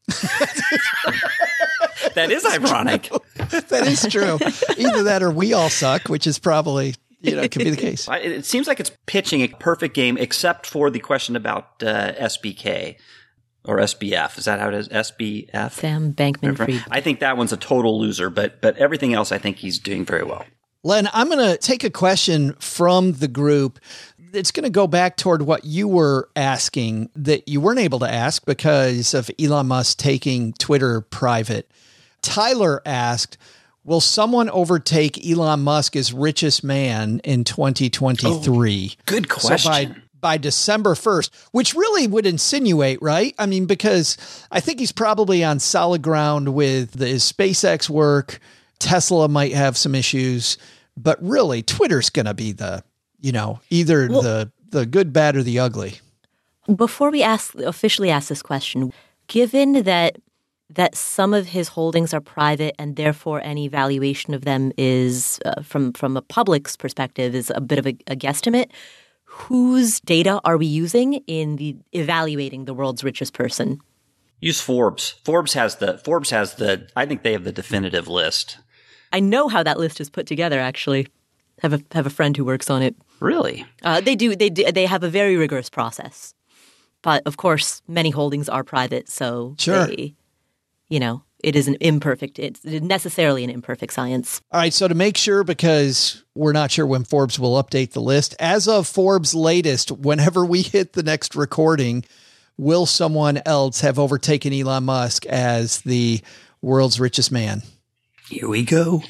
Speaker 7: That is ironic.
Speaker 1: That is true. Either that or we all suck, which is probably, you know, could be the case.
Speaker 7: It seems like it's pitching a perfect game, except for the question about uh, S B K. Or S B F. Is that how it is? S B F?
Speaker 9: Sam Bankman-Fried.
Speaker 7: I think that one's a total loser, but but everything else I think he's doing very well.
Speaker 1: Len, I'm going to take a question from the group. It's going to go back toward what you were asking that you weren't able to ask because of Elon Musk taking Twitter private. Tyler asked, will someone overtake Elon Musk as richest man in twenty twenty-three?
Speaker 7: Oh, good question.
Speaker 1: So by, by December first, which really would insinuate, right? I mean, because I think he's probably on solid ground with the, his SpaceX work. Tesla might have some issues, but really Twitter's going to be the, you know, either well, the, the good, bad, or the ugly.
Speaker 9: Before we ask, officially ask this question, given that that some of his holdings are private and therefore any valuation of them is, uh, from, from a public's perspective, is a bit of a, a guesstimate, whose data are we using in the evaluating the world's richest person?
Speaker 7: Use Forbes. Forbes has the Forbes has the I think they have the definitive list.
Speaker 9: I know how that list is put together, actually. Have a have a friend who works on it.
Speaker 7: Really?
Speaker 9: Uh, they do they do, they have a very rigorous process. But of course, many holdings are private, so
Speaker 1: sure.
Speaker 9: they, you know, it is an imperfect, it's necessarily an imperfect science.
Speaker 1: All right. So to make sure, because we're not sure when Forbes will update the list, as of Forbes' latest, whenever we hit the next recording, will someone else have overtaken Elon Musk as the world's richest man?
Speaker 7: Here we go.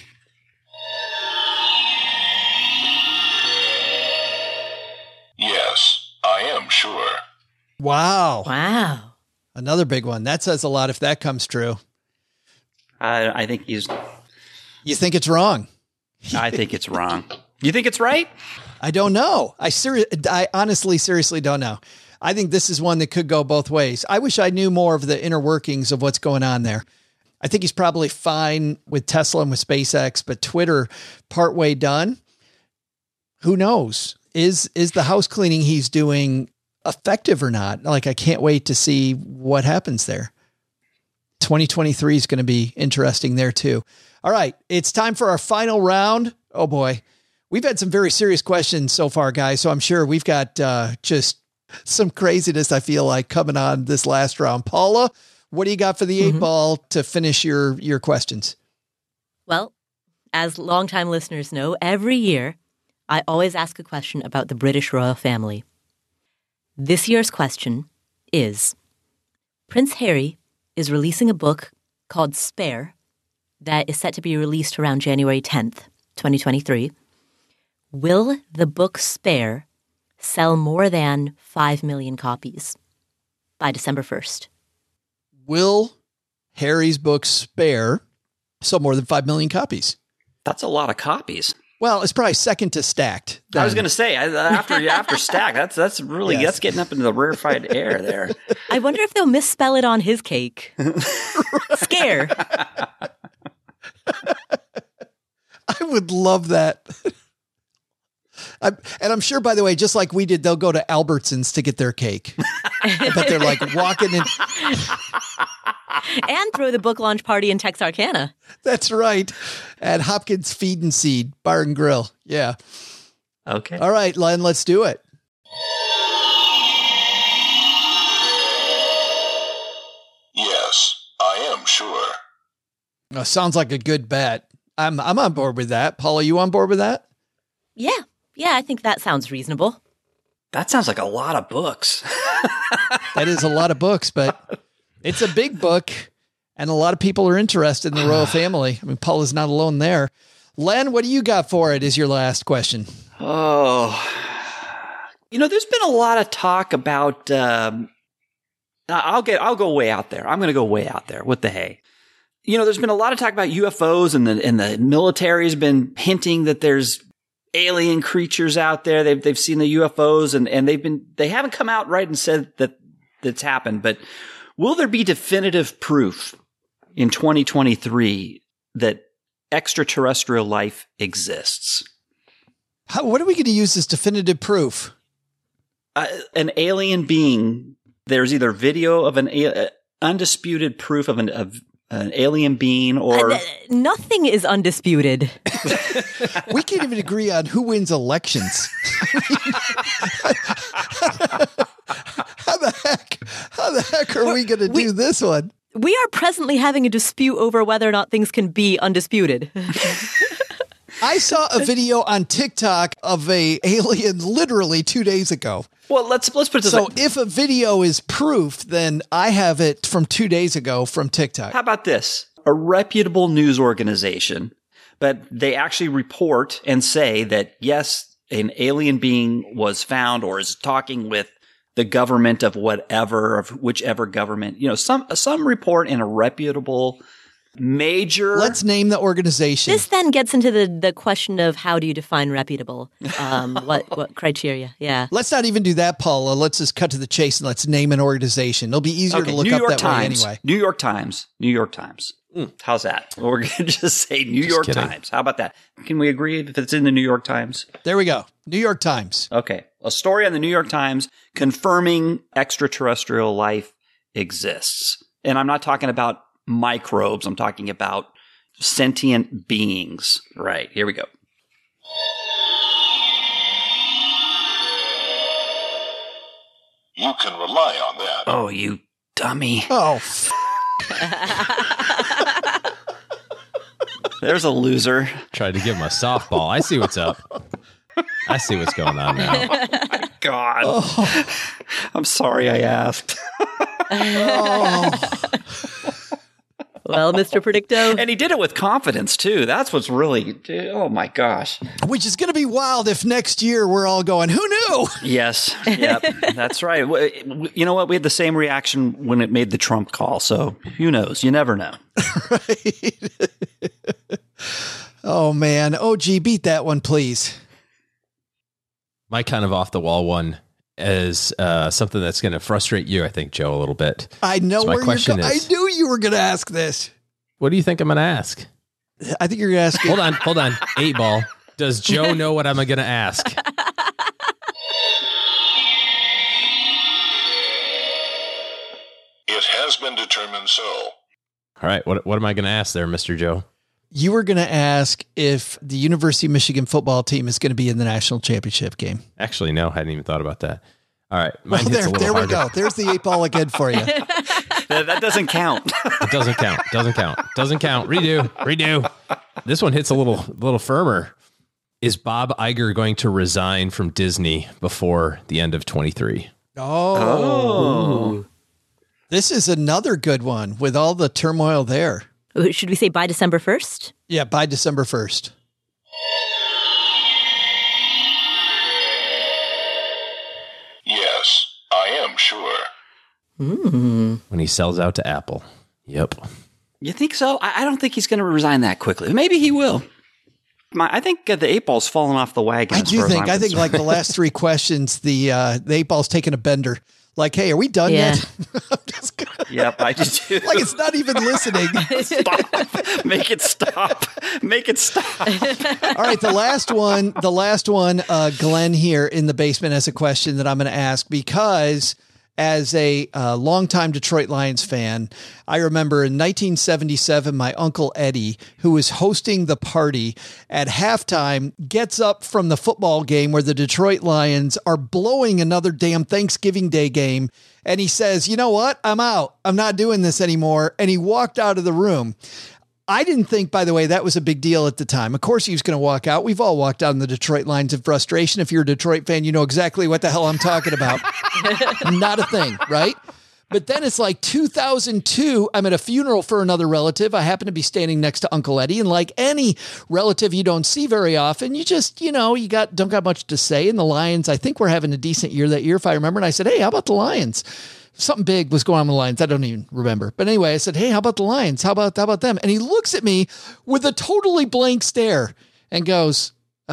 Speaker 8: Yes, I am sure.
Speaker 1: Wow.
Speaker 9: Wow.
Speaker 1: Another big one. That says a lot if that comes true.
Speaker 7: I, I think he's...
Speaker 1: You think it's wrong?
Speaker 7: I think it's wrong. You think it's right?
Speaker 1: I don't know. I seri- I honestly, seriously don't know. I think this is one that could go both ways. I wish I knew more of the inner workings of what's going on there. I think he's probably fine with Tesla and with SpaceX, but Twitter partway done. Who knows? Is is the house cleaning he's doing effective or not? Like, I can't wait to see what happens there. twenty twenty-three is going to be interesting there too. All right. It's time for our final round. Oh boy. We've had some very serious questions so far, guys. So I'm sure we've got uh, just some craziness, I feel like, coming on this last round. Paula, what do you got for the eight mm-hmm. ball to finish your, your questions?
Speaker 9: Well, as longtime listeners know, every year I always ask a question about the British royal family. This year's question is, Prince Harry is releasing a book called Spare that is set to be released around January tenth, twenty twenty-three. Will the book Spare sell more than five million copies by December first?
Speaker 1: Will Harry's book Spare sell more than five million copies?
Speaker 7: That's a lot of copies.
Speaker 1: Well, it's probably second to Stacked.
Speaker 7: Then. I was going to say after after Stacked, that's that's really yes. that's getting up into the rarefied air there.
Speaker 9: I wonder if they'll misspell it on his cake. Scare.
Speaker 1: I would love that. I'm, and I'm sure, by the way, just like we did, they'll go to Albertsons to get their cake. But they're like walking in.
Speaker 9: And throw the book launch party in Texarkana.
Speaker 1: That's right. At Hopkins Feed and Seed Bar and Grill. Yeah.
Speaker 7: Okay.
Speaker 1: All right, Len, let's do it.
Speaker 8: Yes, I am sure.
Speaker 1: Oh, sounds like a good bet. I'm I'm on board with that. Paula, you on board with that?
Speaker 9: Yeah. Yeah, I think that sounds reasonable.
Speaker 7: That sounds like a lot of books.
Speaker 1: That is a lot of books, but it's a big book, and a lot of people are interested in the royal family. I mean, Paula's not alone there. Len, what do you got for it is your last question.
Speaker 7: Oh, you know, there's been a lot of talk about, um, I'll get, I'll go way out there. I'm going to go way out there. What the hey? You know, there's been a lot of talk about U F Os, and the, and the military has been hinting that there's alien creatures out there. They've, they've seen the U F Os, and, and they've been, they haven't come out right and said that that's happened, but will there be definitive proof in twenty twenty-three that extraterrestrial life exists?
Speaker 1: How, what are we going to use as definitive proof?
Speaker 7: Uh, an alien being. There's either video of an uh, undisputed proof of an of an alien being, or
Speaker 9: uh, nothing is undisputed.
Speaker 1: We can't even agree on who wins elections. How the heck? How the heck are we going to do this one?
Speaker 9: We are presently having a dispute over whether or not things can be undisputed.
Speaker 1: I saw a video on TikTok of a alien literally two days ago.
Speaker 7: Well, let's let's put it this
Speaker 1: so
Speaker 7: way.
Speaker 1: If a video is proof, then I have it from two days ago from TikTok.
Speaker 7: How about this? A reputable news organization, but they actually report and say that, yes, an alien being was found or is talking with the government of whatever, of whichever government, you know, some some report in a reputable major.
Speaker 1: Let's name the organization.
Speaker 9: This then gets into the, the question of how do you define reputable? Um, what what criteria? Yeah.
Speaker 1: Let's not even do that, Paula. Let's just cut to the chase and let's name an organization. It'll be easier
Speaker 7: Okay,
Speaker 1: to look
Speaker 7: New
Speaker 1: up
Speaker 7: York
Speaker 1: that
Speaker 7: Times.
Speaker 1: way anyway.
Speaker 7: New York Times. New York Times. Mm, how's that? We're going to just say New
Speaker 6: Just
Speaker 7: York
Speaker 6: kidding.
Speaker 7: Times. How about that? Can we agree if it's in the New York Times?
Speaker 1: There we go. New York Times.
Speaker 7: Okay. A story on the New York Times confirming extraterrestrial life exists. And I'm not talking about microbes. I'm talking about sentient beings. Right. Here we go.
Speaker 8: You can rely on that.
Speaker 7: Oh, you dummy.
Speaker 1: Oh, f-
Speaker 7: There's a loser.
Speaker 6: Tried to give him a softball. I see what's up. I see what's going on now.
Speaker 7: Oh, my God.
Speaker 1: Oh.
Speaker 7: I'm sorry I asked.
Speaker 1: oh.
Speaker 9: Well, Mister Predicto.
Speaker 7: And he did it with confidence, too. That's what's really, oh, my gosh.
Speaker 1: Which is going to be wild if next year we're all going, who knew?
Speaker 7: Yes. Yep. That's right. You know what? We had the same reaction when it made the Trump call. So who knows? You never know.
Speaker 1: Right. Oh, man. O G, beat that one, please.
Speaker 6: My kind of off the wall one is uh, something that's going to frustrate you, I think, Joe, a little bit.
Speaker 1: I know
Speaker 6: so my
Speaker 1: where
Speaker 6: question
Speaker 1: you're going. I
Speaker 6: is,
Speaker 1: knew you were going to ask this.
Speaker 6: what do you think I'm going to ask?
Speaker 1: I think you're going to ask.
Speaker 6: Hold on, hold on. Eight ball. Does Joe know what I'm going to ask?
Speaker 8: It has been determined so.
Speaker 6: All right. What what am I going to ask there, Mister Joe?
Speaker 1: You were going to ask if the University of Michigan football team is going to be in the national championship game.
Speaker 6: Actually, no, I hadn't even thought about that. All right. Mine
Speaker 1: Well,
Speaker 6: hits
Speaker 1: there,
Speaker 6: a little
Speaker 1: there we
Speaker 6: harder.
Speaker 1: go. There's the eight ball again for you.
Speaker 7: That, that doesn't count.
Speaker 6: It doesn't count. Doesn't count. Doesn't count. Redo. Redo. This one hits a little little firmer. Is Bob Iger going to resign from Disney before the end of twenty-three?
Speaker 1: Oh.
Speaker 7: Oh.
Speaker 1: This is another good one with all the turmoil there.
Speaker 9: Should we say by December first?
Speaker 1: Yeah, by December first.
Speaker 8: Yes, I am sure.
Speaker 9: Mm.
Speaker 6: When he sells out to Apple. Yep.
Speaker 7: You think so? I, I don't think he's going to resign that quickly. Maybe he will. My, I think uh, the eight ball's fallen off the wagon.
Speaker 1: I
Speaker 7: as
Speaker 1: do
Speaker 7: far as
Speaker 1: think.
Speaker 7: I'm
Speaker 1: I think
Speaker 7: concerned.
Speaker 1: like the last three questions, the uh, the eight ball's taking a bender. Like, hey, are we done
Speaker 9: Yeah.
Speaker 1: yet? I'm just gonna...
Speaker 7: Yep, I did too.
Speaker 1: Like it's not even listening.
Speaker 7: Stop. Make it stop. Make it stop.
Speaker 1: All right, the last one, the last one, uh, Glenn here in the basement has a question that I'm going to ask because as a uh, longtime Detroit Lions fan, I remember in nineteen seventy-seven, my Uncle Eddie, who was hosting the party at halftime, gets up from the football game where the Detroit Lions are blowing another damn Thanksgiving Day game. And he says, you know what? I'm out. I'm not doing this anymore. And he walked out of the room. I didn't think, by the way, that was a big deal at the time. Of course, he was going to walk out. We've all walked out in the Detroit Lions in frustration. If you're a Detroit fan, you know exactly what the hell I'm talking about. Not a thing, right? But then it's like two thousand two, I'm at a funeral for another relative. I happen to be standing next to Uncle Eddie. And like any relative you don't see very often, you just, you know, you got don't got much to say. And the Lions, I think we're having a decent year that year, if I remember. And I said, hey, how about the Lions? Something big was going on with the Lions. I don't even remember. But anyway, I said, hey, how about the Lions? How about, how about them? And he looks at me with a totally blank stare and goes, uh,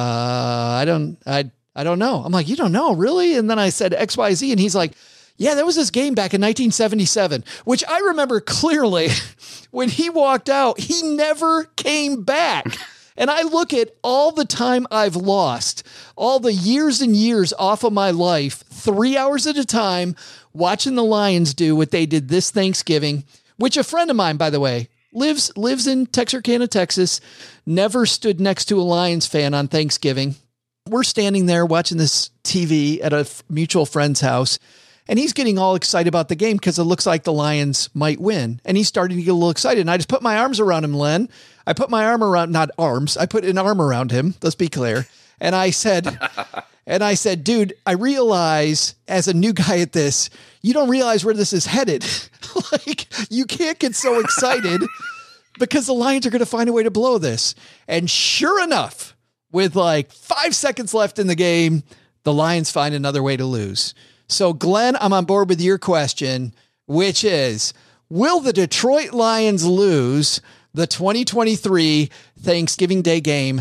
Speaker 1: I don't, I, I don't know. I'm like, you don't know, really? And then I said X, Y, Z. And he's like, yeah, there was this game back in nineteen seventy-seven, which I remember clearly. When he walked out, he never came back. And I look at all the time I've lost, all the years and years off of my life, three hours at a time, watching the Lions do what they did this Thanksgiving, which a friend of mine, by the way, lives lives in Texarkana, Texas, never stood next to a Lions fan on Thanksgiving. We're standing there watching this T V at a mutual friend's house, and he's getting all excited about the game because it looks like the Lions might win. And he's starting to get a little excited. And I just put my arms around him, Len. I put my arm around, not arms, I put an arm around him. Let's be clear. And I said, and I said, dude, I realize as a new guy at this, you don't realize where this is headed. Like, you can't get so excited because the Lions are going to find a way to blow this. And sure enough, with like five seconds left in the game, the Lions find another way to lose. So, Glenn, I'm on board with your question, which is, will the Detroit Lions lose the twenty twenty-three Thanksgiving Day game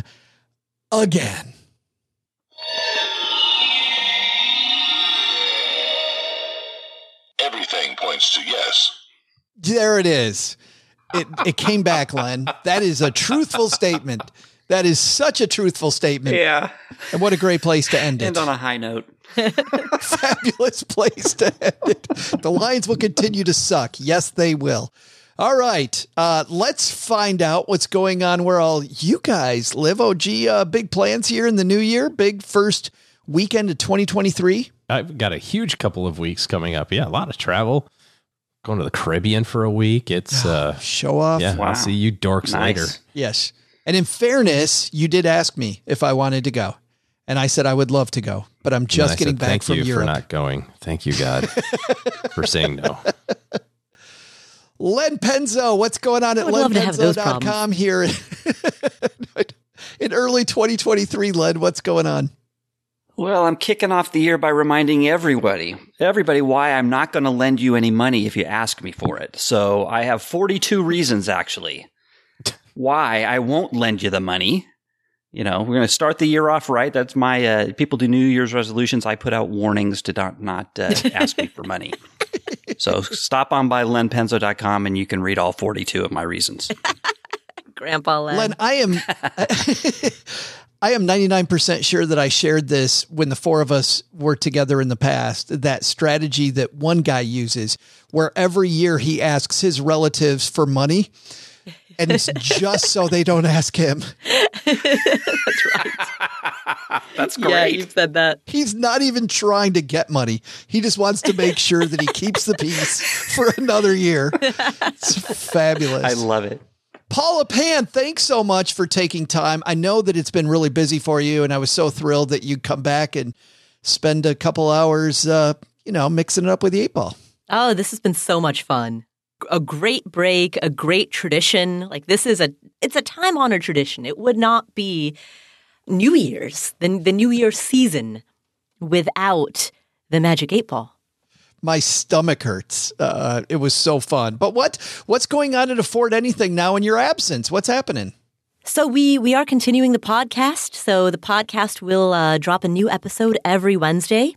Speaker 1: again?
Speaker 8: Everything points to yes.
Speaker 1: There it is. It it came back, Len. That is a truthful statement. That is such a truthful statement.
Speaker 7: Yeah.
Speaker 1: And what a great place to end it.
Speaker 7: End on a high note.
Speaker 1: Fabulous place to end it. The Lions will continue to suck. Yes, they will. All right. Uh, let's find out what's going on where all you guys live. Oh, gee, uh, big plans here in the new year. Big first weekend of twenty twenty-three.
Speaker 6: I've got a huge couple of weeks coming up. Yeah, a lot of travel. Going to the Caribbean for a week. It's uh,
Speaker 1: show off.
Speaker 6: Yeah,
Speaker 1: wow.
Speaker 6: I'll see you dorks
Speaker 1: Nice.
Speaker 6: later.
Speaker 1: Yes. And in fairness, you did ask me if I wanted to go. And I said I would love to go, but I'm just
Speaker 6: And I
Speaker 1: getting
Speaker 6: said,
Speaker 1: back
Speaker 6: Thank
Speaker 1: from
Speaker 6: you
Speaker 1: Europe.
Speaker 6: for not going. Thank you, God, for saying no.
Speaker 1: Len Penzo, what's going on
Speaker 9: I
Speaker 1: at
Speaker 9: would
Speaker 1: len
Speaker 9: love to have
Speaker 1: penzo
Speaker 9: those
Speaker 1: dot com
Speaker 9: problems.
Speaker 1: here in early twenty twenty-three, Len? What's going on?
Speaker 7: Well, I'm kicking off the year by reminding everybody, everybody why I'm not going to lend you any money if you ask me for it. So I have forty-two reasons, actually, why I won't lend you the money. You know, we're going to start the year off right. That's my, uh, people do New Year's resolutions. I put out warnings to not, not uh, ask me for money. So stop on by len penzo dot com and you can read all forty-two of my reasons.
Speaker 9: Grandpa Len.
Speaker 1: Len, I am I am ninety-nine percent sure that I shared this when the four of us were together in the past, that strategy that one guy uses where every year he asks his relatives for money. And it's just so they don't ask him.
Speaker 9: That's right.
Speaker 7: That's
Speaker 9: great. Yeah, you've said that.
Speaker 1: He's not even trying to get money. He just wants to make sure that he keeps the peace for another year. It's fabulous.
Speaker 7: I love it.
Speaker 1: Paula Pan, thanks so much for taking time. I know that it's been really busy for you, and I was so thrilled that you'd come back and spend a couple hours, uh, you know, mixing it up with the eight ball.
Speaker 9: Oh, this has been so much fun. A great break, a great tradition. Like this is a, it's a time honored tradition. It would not be New Year's, the, the New Year season without the Magic eight Ball.
Speaker 1: My stomach hurts. Uh, it was so fun. But what, what's going on at Afford Anything now in your absence? What's happening?
Speaker 9: So we, we are continuing the podcast. So the podcast will uh, drop a new episode every Wednesday.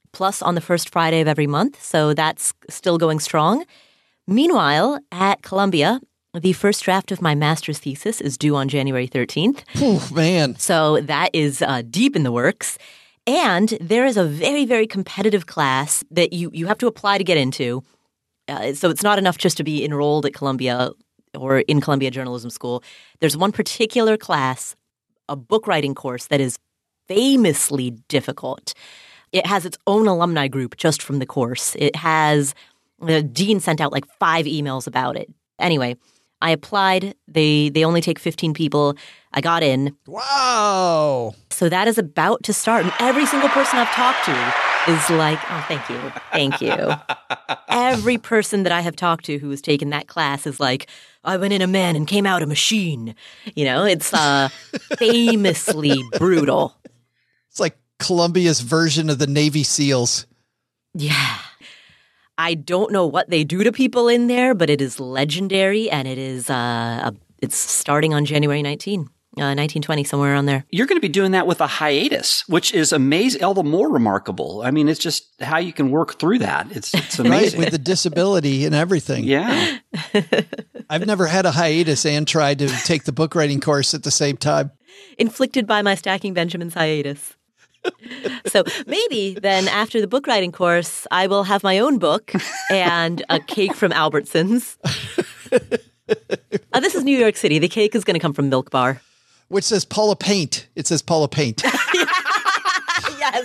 Speaker 9: plus on the first Friday of every month. So that's still going strong. Meanwhile, at Columbia, the first draft of my master's thesis is due on January thirteenth.
Speaker 1: Oh, man.
Speaker 9: So that is uh, deep in the works. And there is a very, very competitive class that you, you have to apply to get into. Uh, so it's not enough just to be enrolled at Columbia or in Columbia Journalism School. There's one particular class, a book writing course, that is famously difficult. It has its own alumni group just from the course. It has – the dean sent out like five emails about it. Anyway, I applied. They they only take fifteen people. I got in.
Speaker 1: Wow.
Speaker 9: So that is about to start. And every single person I've talked to is like, oh, thank you. Thank you. Every person that I have talked to who has taken that class is like, I went in a man and came out a machine. You know, it's uh, famously brutal.
Speaker 1: It's like Columbia's version of the Navy SEALs.
Speaker 9: Yeah. I don't know what they do to people in there, but it is legendary, and it is uh, a, it's starting on January nineteenth, uh, nineteen twenty, somewhere around there.
Speaker 7: You're going to be doing that with a hiatus, which is amazing, all the more remarkable. I mean, it's just how you can work through that. It's it's amazing.
Speaker 1: Right, with the disability and everything.
Speaker 7: Yeah.
Speaker 1: I've never had a hiatus and tried to take the book writing course at the same time.
Speaker 9: Inflicted by my Stacking Benjamins hiatus. So maybe then after the book writing course, I will have my own book and a cake from Albertsons. Uh, this is New York City. The cake is going to come from Milk Bar.
Speaker 1: Which says Paula Paint. It says Paula Paint.
Speaker 9: Yes.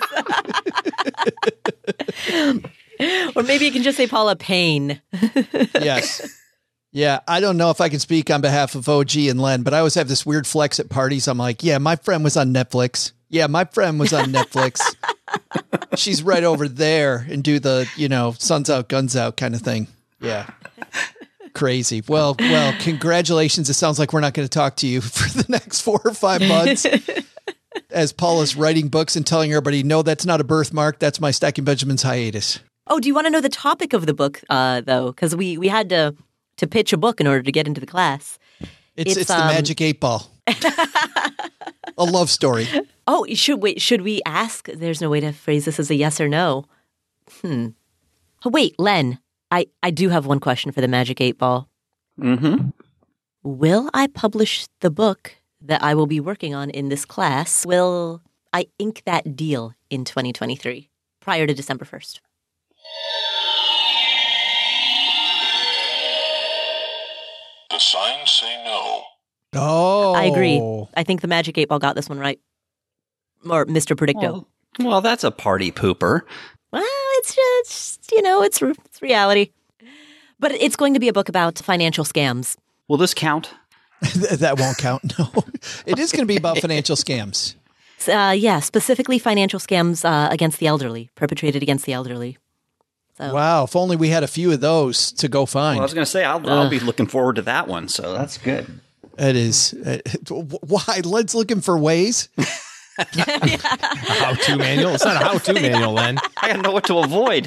Speaker 9: Or maybe you can just say Paula Payne.
Speaker 1: Yes. Yeah, I don't know if I can speak on behalf of O G and Len, but I always have this weird flex at parties. I'm like, yeah, my friend was on Netflix. Yeah, my friend was on Netflix. She's right over there, and do the, you know, sun's out, guns out kind of thing. Yeah. Crazy. Well, well, congratulations. It sounds like we're not going to talk to you for the next four or five months as Paula's writing books and telling everybody, no, that's not a birthmark. That's my Stacking Benjamins hiatus.
Speaker 9: Oh, do you want to know the topic of the book, uh, though? Because we, we had to, to pitch a book in order to get into the class.
Speaker 1: It's, it's, it's the um, Magic Eight Ball. A love story.
Speaker 9: Oh, should wait, should we ask? There's no way to phrase this as a yes or no. Hmm. Oh, wait, Len, I, I do have one question for the Magic Eight Ball.
Speaker 7: Mm-hmm.
Speaker 9: Will I publish the book that I will be working on in this class? Will I ink that deal in twenty twenty-three prior to December first?
Speaker 8: The signs say no.
Speaker 1: Oh.
Speaker 9: I agree. I think the Magic Eight Ball got this one right. Or Mister Predicto.
Speaker 7: Well, well that's a party pooper.
Speaker 9: Well, it's just, you know, it's, it's reality. But it's going to be a book about financial scams.
Speaker 7: Will this count?
Speaker 1: That won't count, no. It is going to be about financial scams.
Speaker 9: Uh, yeah, specifically financial scams uh, against the elderly, perpetrated against the elderly. So.
Speaker 1: Wow, if only we had a few of those to go find.
Speaker 7: Well, I was going to say, I'll, I'll be looking forward to that one, so that's good.
Speaker 1: It is. Uh, why? Len's looking for ways.
Speaker 6: A how-to manual? It's not a how-to manual, Len.
Speaker 7: I gotta know what to avoid.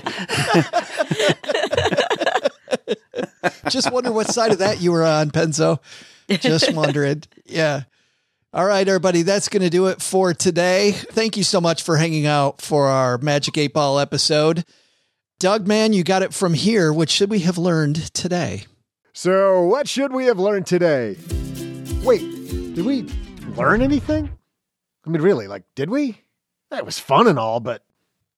Speaker 1: Just wonder what side of that you were on, Penzo. Just wondering. Yeah. All right, everybody. That's going to do it for today. Thank you so much for hanging out for our Magic eight Ball episode. Doug, man, you got it from here. What should we have learned today?
Speaker 5: So what should we have learned today? Wait, did we learn anything? I mean, really, like, did we? That was fun and all, but...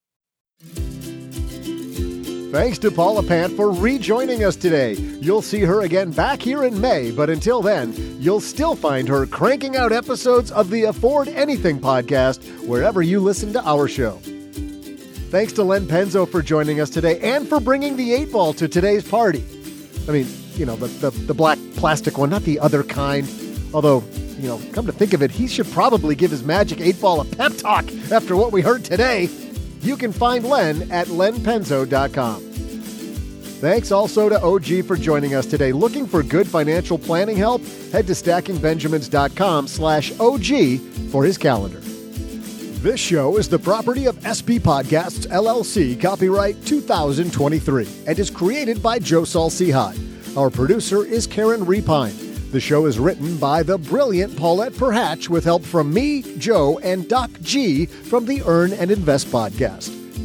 Speaker 5: Thanks to Paula Pant for rejoining us today. You'll see her again back here in May, but until then, you'll still find her cranking out episodes of the Afford Anything podcast wherever you listen to our show. Thanks to Len Penzo for joining us today and for bringing the eight ball to today's party. I mean, you know, the, the, the black plastic one, not the other kind. Although, you know, come to think of it, he should probably give his Magic eight Ball a pep talk after what we heard today. You can find Len at len penzo dot com. Thanks also to O G for joining us today. Looking for good financial planning help? Head to stacking benjamins dot com slash O G for his calendar. This show is the property of S B Podcasts, L L C, copyright two thousand twenty-three, and is created by Joe Saul-Sehy. Our producer is Karen Repine. The show is written by the brilliant Paulette Perhatch with help from me, Joe, and Doc G from the Earn and Invest podcast.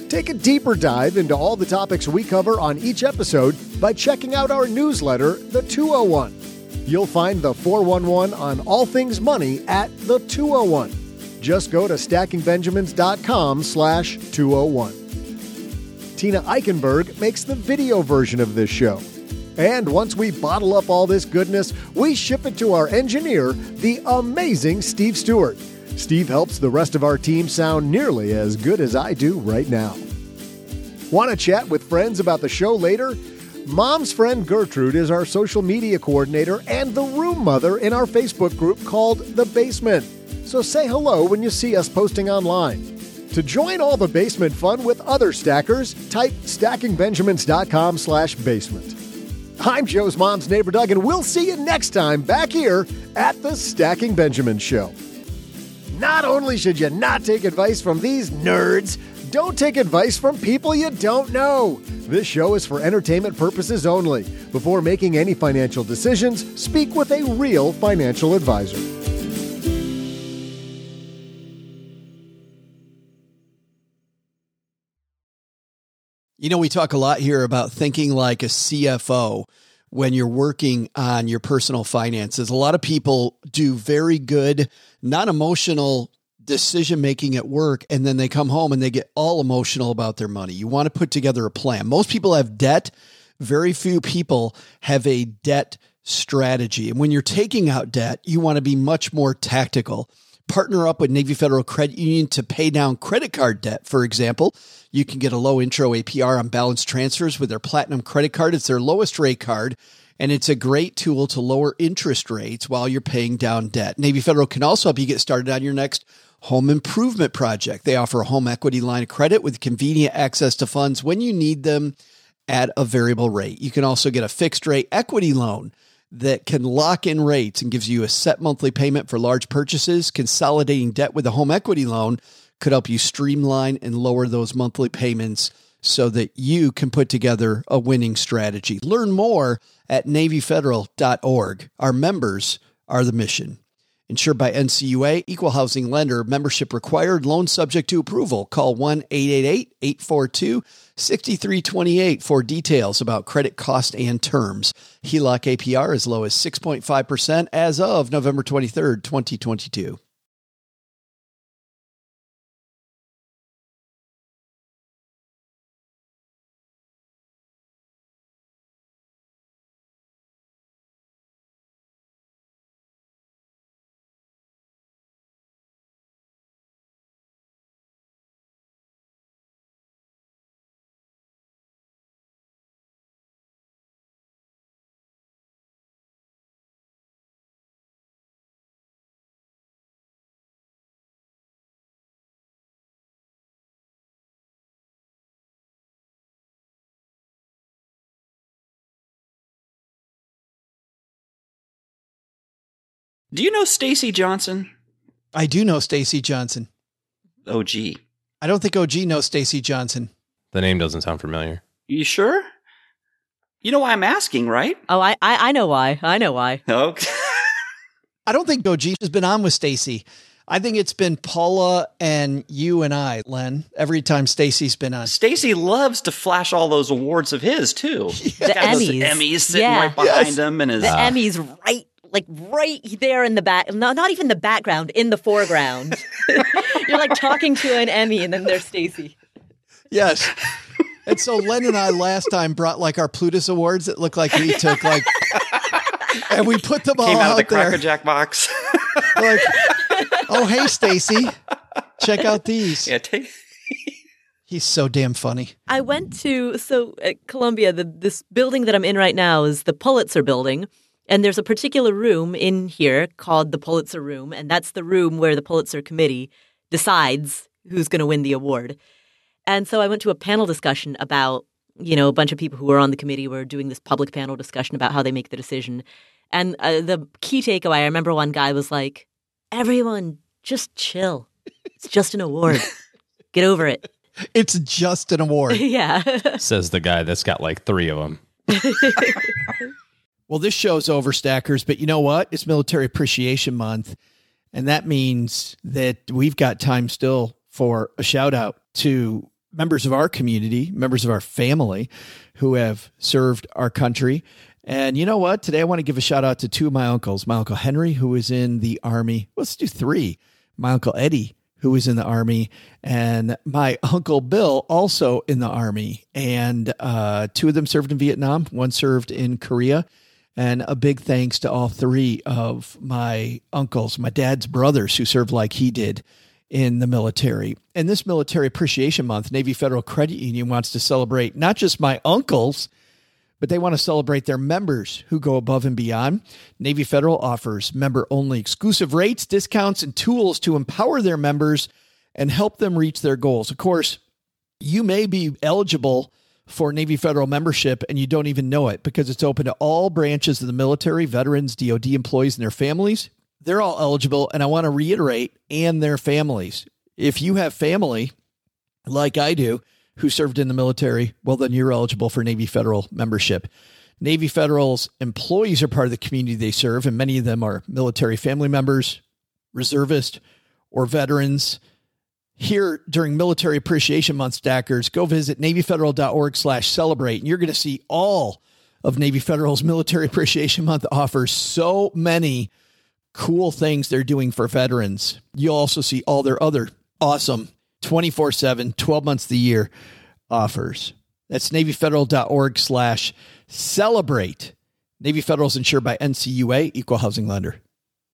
Speaker 5: Take a deeper dive into all the topics we cover on each episode by checking out our newsletter, The two oh one. You'll find the four one one on all things money at The two oh one. Just go to stacking benjamins dot com slash two oh one. Tina Eichenberg makes the video version of this show. And once we bottle up all this goodness, we ship it to our engineer, the amazing Steve Stewart. Steve helps the rest of our team sound nearly as good as I do right now. Want to chat with friends about the show later? Mom's friend Gertrude is our social media coordinator and the room mother in our Facebook group called The Basement. So say hello when you see us posting online. To join all the basement fun with other stackers, type stacking benjamins dot com slash basement. I'm Joe's mom's neighbor Doug, and we'll see you next time back here at the Stacking Benjamins Show. Not only should you not take advice from these nerds, don't take advice from people you don't know. This show is for entertainment purposes only. Before making any financial decisions, speak with a real financial advisor.
Speaker 1: You know, we talk a lot here about thinking like a C F O when you're working on your personal finances. A lot of people do very good, non-emotional decision-making at work, and then they come home and they get all emotional about their money. You want to put together a plan. Most people have debt. Very few people have a debt strategy. And when you're taking out debt, you want to be much more tactical. Partner up with Navy Federal Credit Union to pay down credit card debt. For example, you can get a low intro A P R on balance transfers with their Platinum credit card. It's their lowest rate card, and it's a great tool to lower interest rates while you're paying down debt. Navy Federal can also help you get started on your next home improvement project. They offer a home equity line of credit with convenient access to funds when you need them at a variable rate. You can also get a fixed rate equity loan that can lock in rates and gives you a set monthly payment for large purchases. Consolidating debt with a home equity loan could help you streamline and lower those monthly payments so that you can put together a winning strategy. Learn more at navy federal dot org. Our members are the mission. Insured by N C U A, Equal Housing Lender, membership required, loan subject to approval. Call one eight eight eight, eight four two, six three two eight for details about credit cost and terms. H E L O C A P R as low as six point five percent as of November twenty-third, twenty twenty-two.
Speaker 7: Do you know Stacy Johnson?
Speaker 1: I do know Stacy Johnson.
Speaker 7: O G.
Speaker 1: I don't think O G knows Stacy Johnson.
Speaker 6: The name doesn't sound familiar.
Speaker 7: You sure? You know why I'm asking, right?
Speaker 9: Oh, I I, I know why. I know why.
Speaker 7: Okay.
Speaker 1: I don't think O G has been on with Stacy. I think it's been Paula and you and I, Len, every time Stacy's been on.
Speaker 7: Stacy loves to flash all those awards of his, too.
Speaker 9: The Emmys.
Speaker 7: Emmys sitting
Speaker 9: Yeah.
Speaker 7: right behind
Speaker 1: Yes.
Speaker 7: him. And his,
Speaker 9: The
Speaker 7: uh,
Speaker 9: Emmys right, like right there in the back. No, not even the background, in the foreground. You're like talking to an Emmy, and then there's Stacy.
Speaker 1: Yes. And so Len and I last time brought like our Plutus awards that looked like we took like, and we put them all
Speaker 7: came out
Speaker 1: out
Speaker 7: of the
Speaker 1: there.
Speaker 7: Cracker Jack box.
Speaker 1: Like, oh, hey, Stacy, check out these.
Speaker 7: Yeah, take...
Speaker 1: He's so damn funny.
Speaker 9: I went to, so at Columbia, the, this building that I'm in right now is the Pulitzer building. And there's a particular room in here called the Pulitzer Room. And that's the room where the Pulitzer Committee decides who's going to win the award. And so I went to a panel discussion about, you know, a bunch of people who were on the committee were doing this public panel discussion about how they make the decision. And uh, the key takeaway, I remember one guy was like, everyone, just chill. It's just an award. Get over it.
Speaker 1: It's just an award.
Speaker 9: Yeah.
Speaker 6: Says the guy that's got like three of them.
Speaker 1: Well, this show's over, Stackers, but you know what? It's Military Appreciation Month, and that means that we've got time still for a shout out to members of our community, members of our family who have served our country. And you know what? Today I want to give a shout out to two of my uncles. My Uncle Henry, who was in the Army. Let's do three. My Uncle Eddie, who was in the Army, and my Uncle Bill, also in the Army. And uh, two of them served in Vietnam. One served in Korea. And a big thanks to all three of my uncles, my dad's brothers, who served like he did in the military. And this Military Appreciation Month, Navy Federal Credit Union wants to celebrate not just my uncles, but they want to celebrate their members who go above and beyond. Navy Federal offers member-only exclusive rates, discounts, and tools to empower their members and help them reach their goals. Of course, you may be eligible for Navy Federal membership and you don't even know it because it's open to all branches of the military, veterans, D O D employees, and their families. They're all eligible, and I want to reiterate, and their families. If you have family, like I do, who served in the military, well, then you're eligible for Navy Federal membership. Navy Federal's employees are part of the community they serve, and many of them are military family members, reservists, or veterans. Here during Military Appreciation Month, Stackers, go visit NavyFederal.org slash celebrate, and you're going to see all of Navy Federal's Military Appreciation Month offers so many cool things they're doing for veterans. You'll also see all their other awesome twenty-four seven, twelve months of the year offers. That's NavyFederal.org slash celebrate. Navy Federal is insured by N C U A, Equal Housing Lender.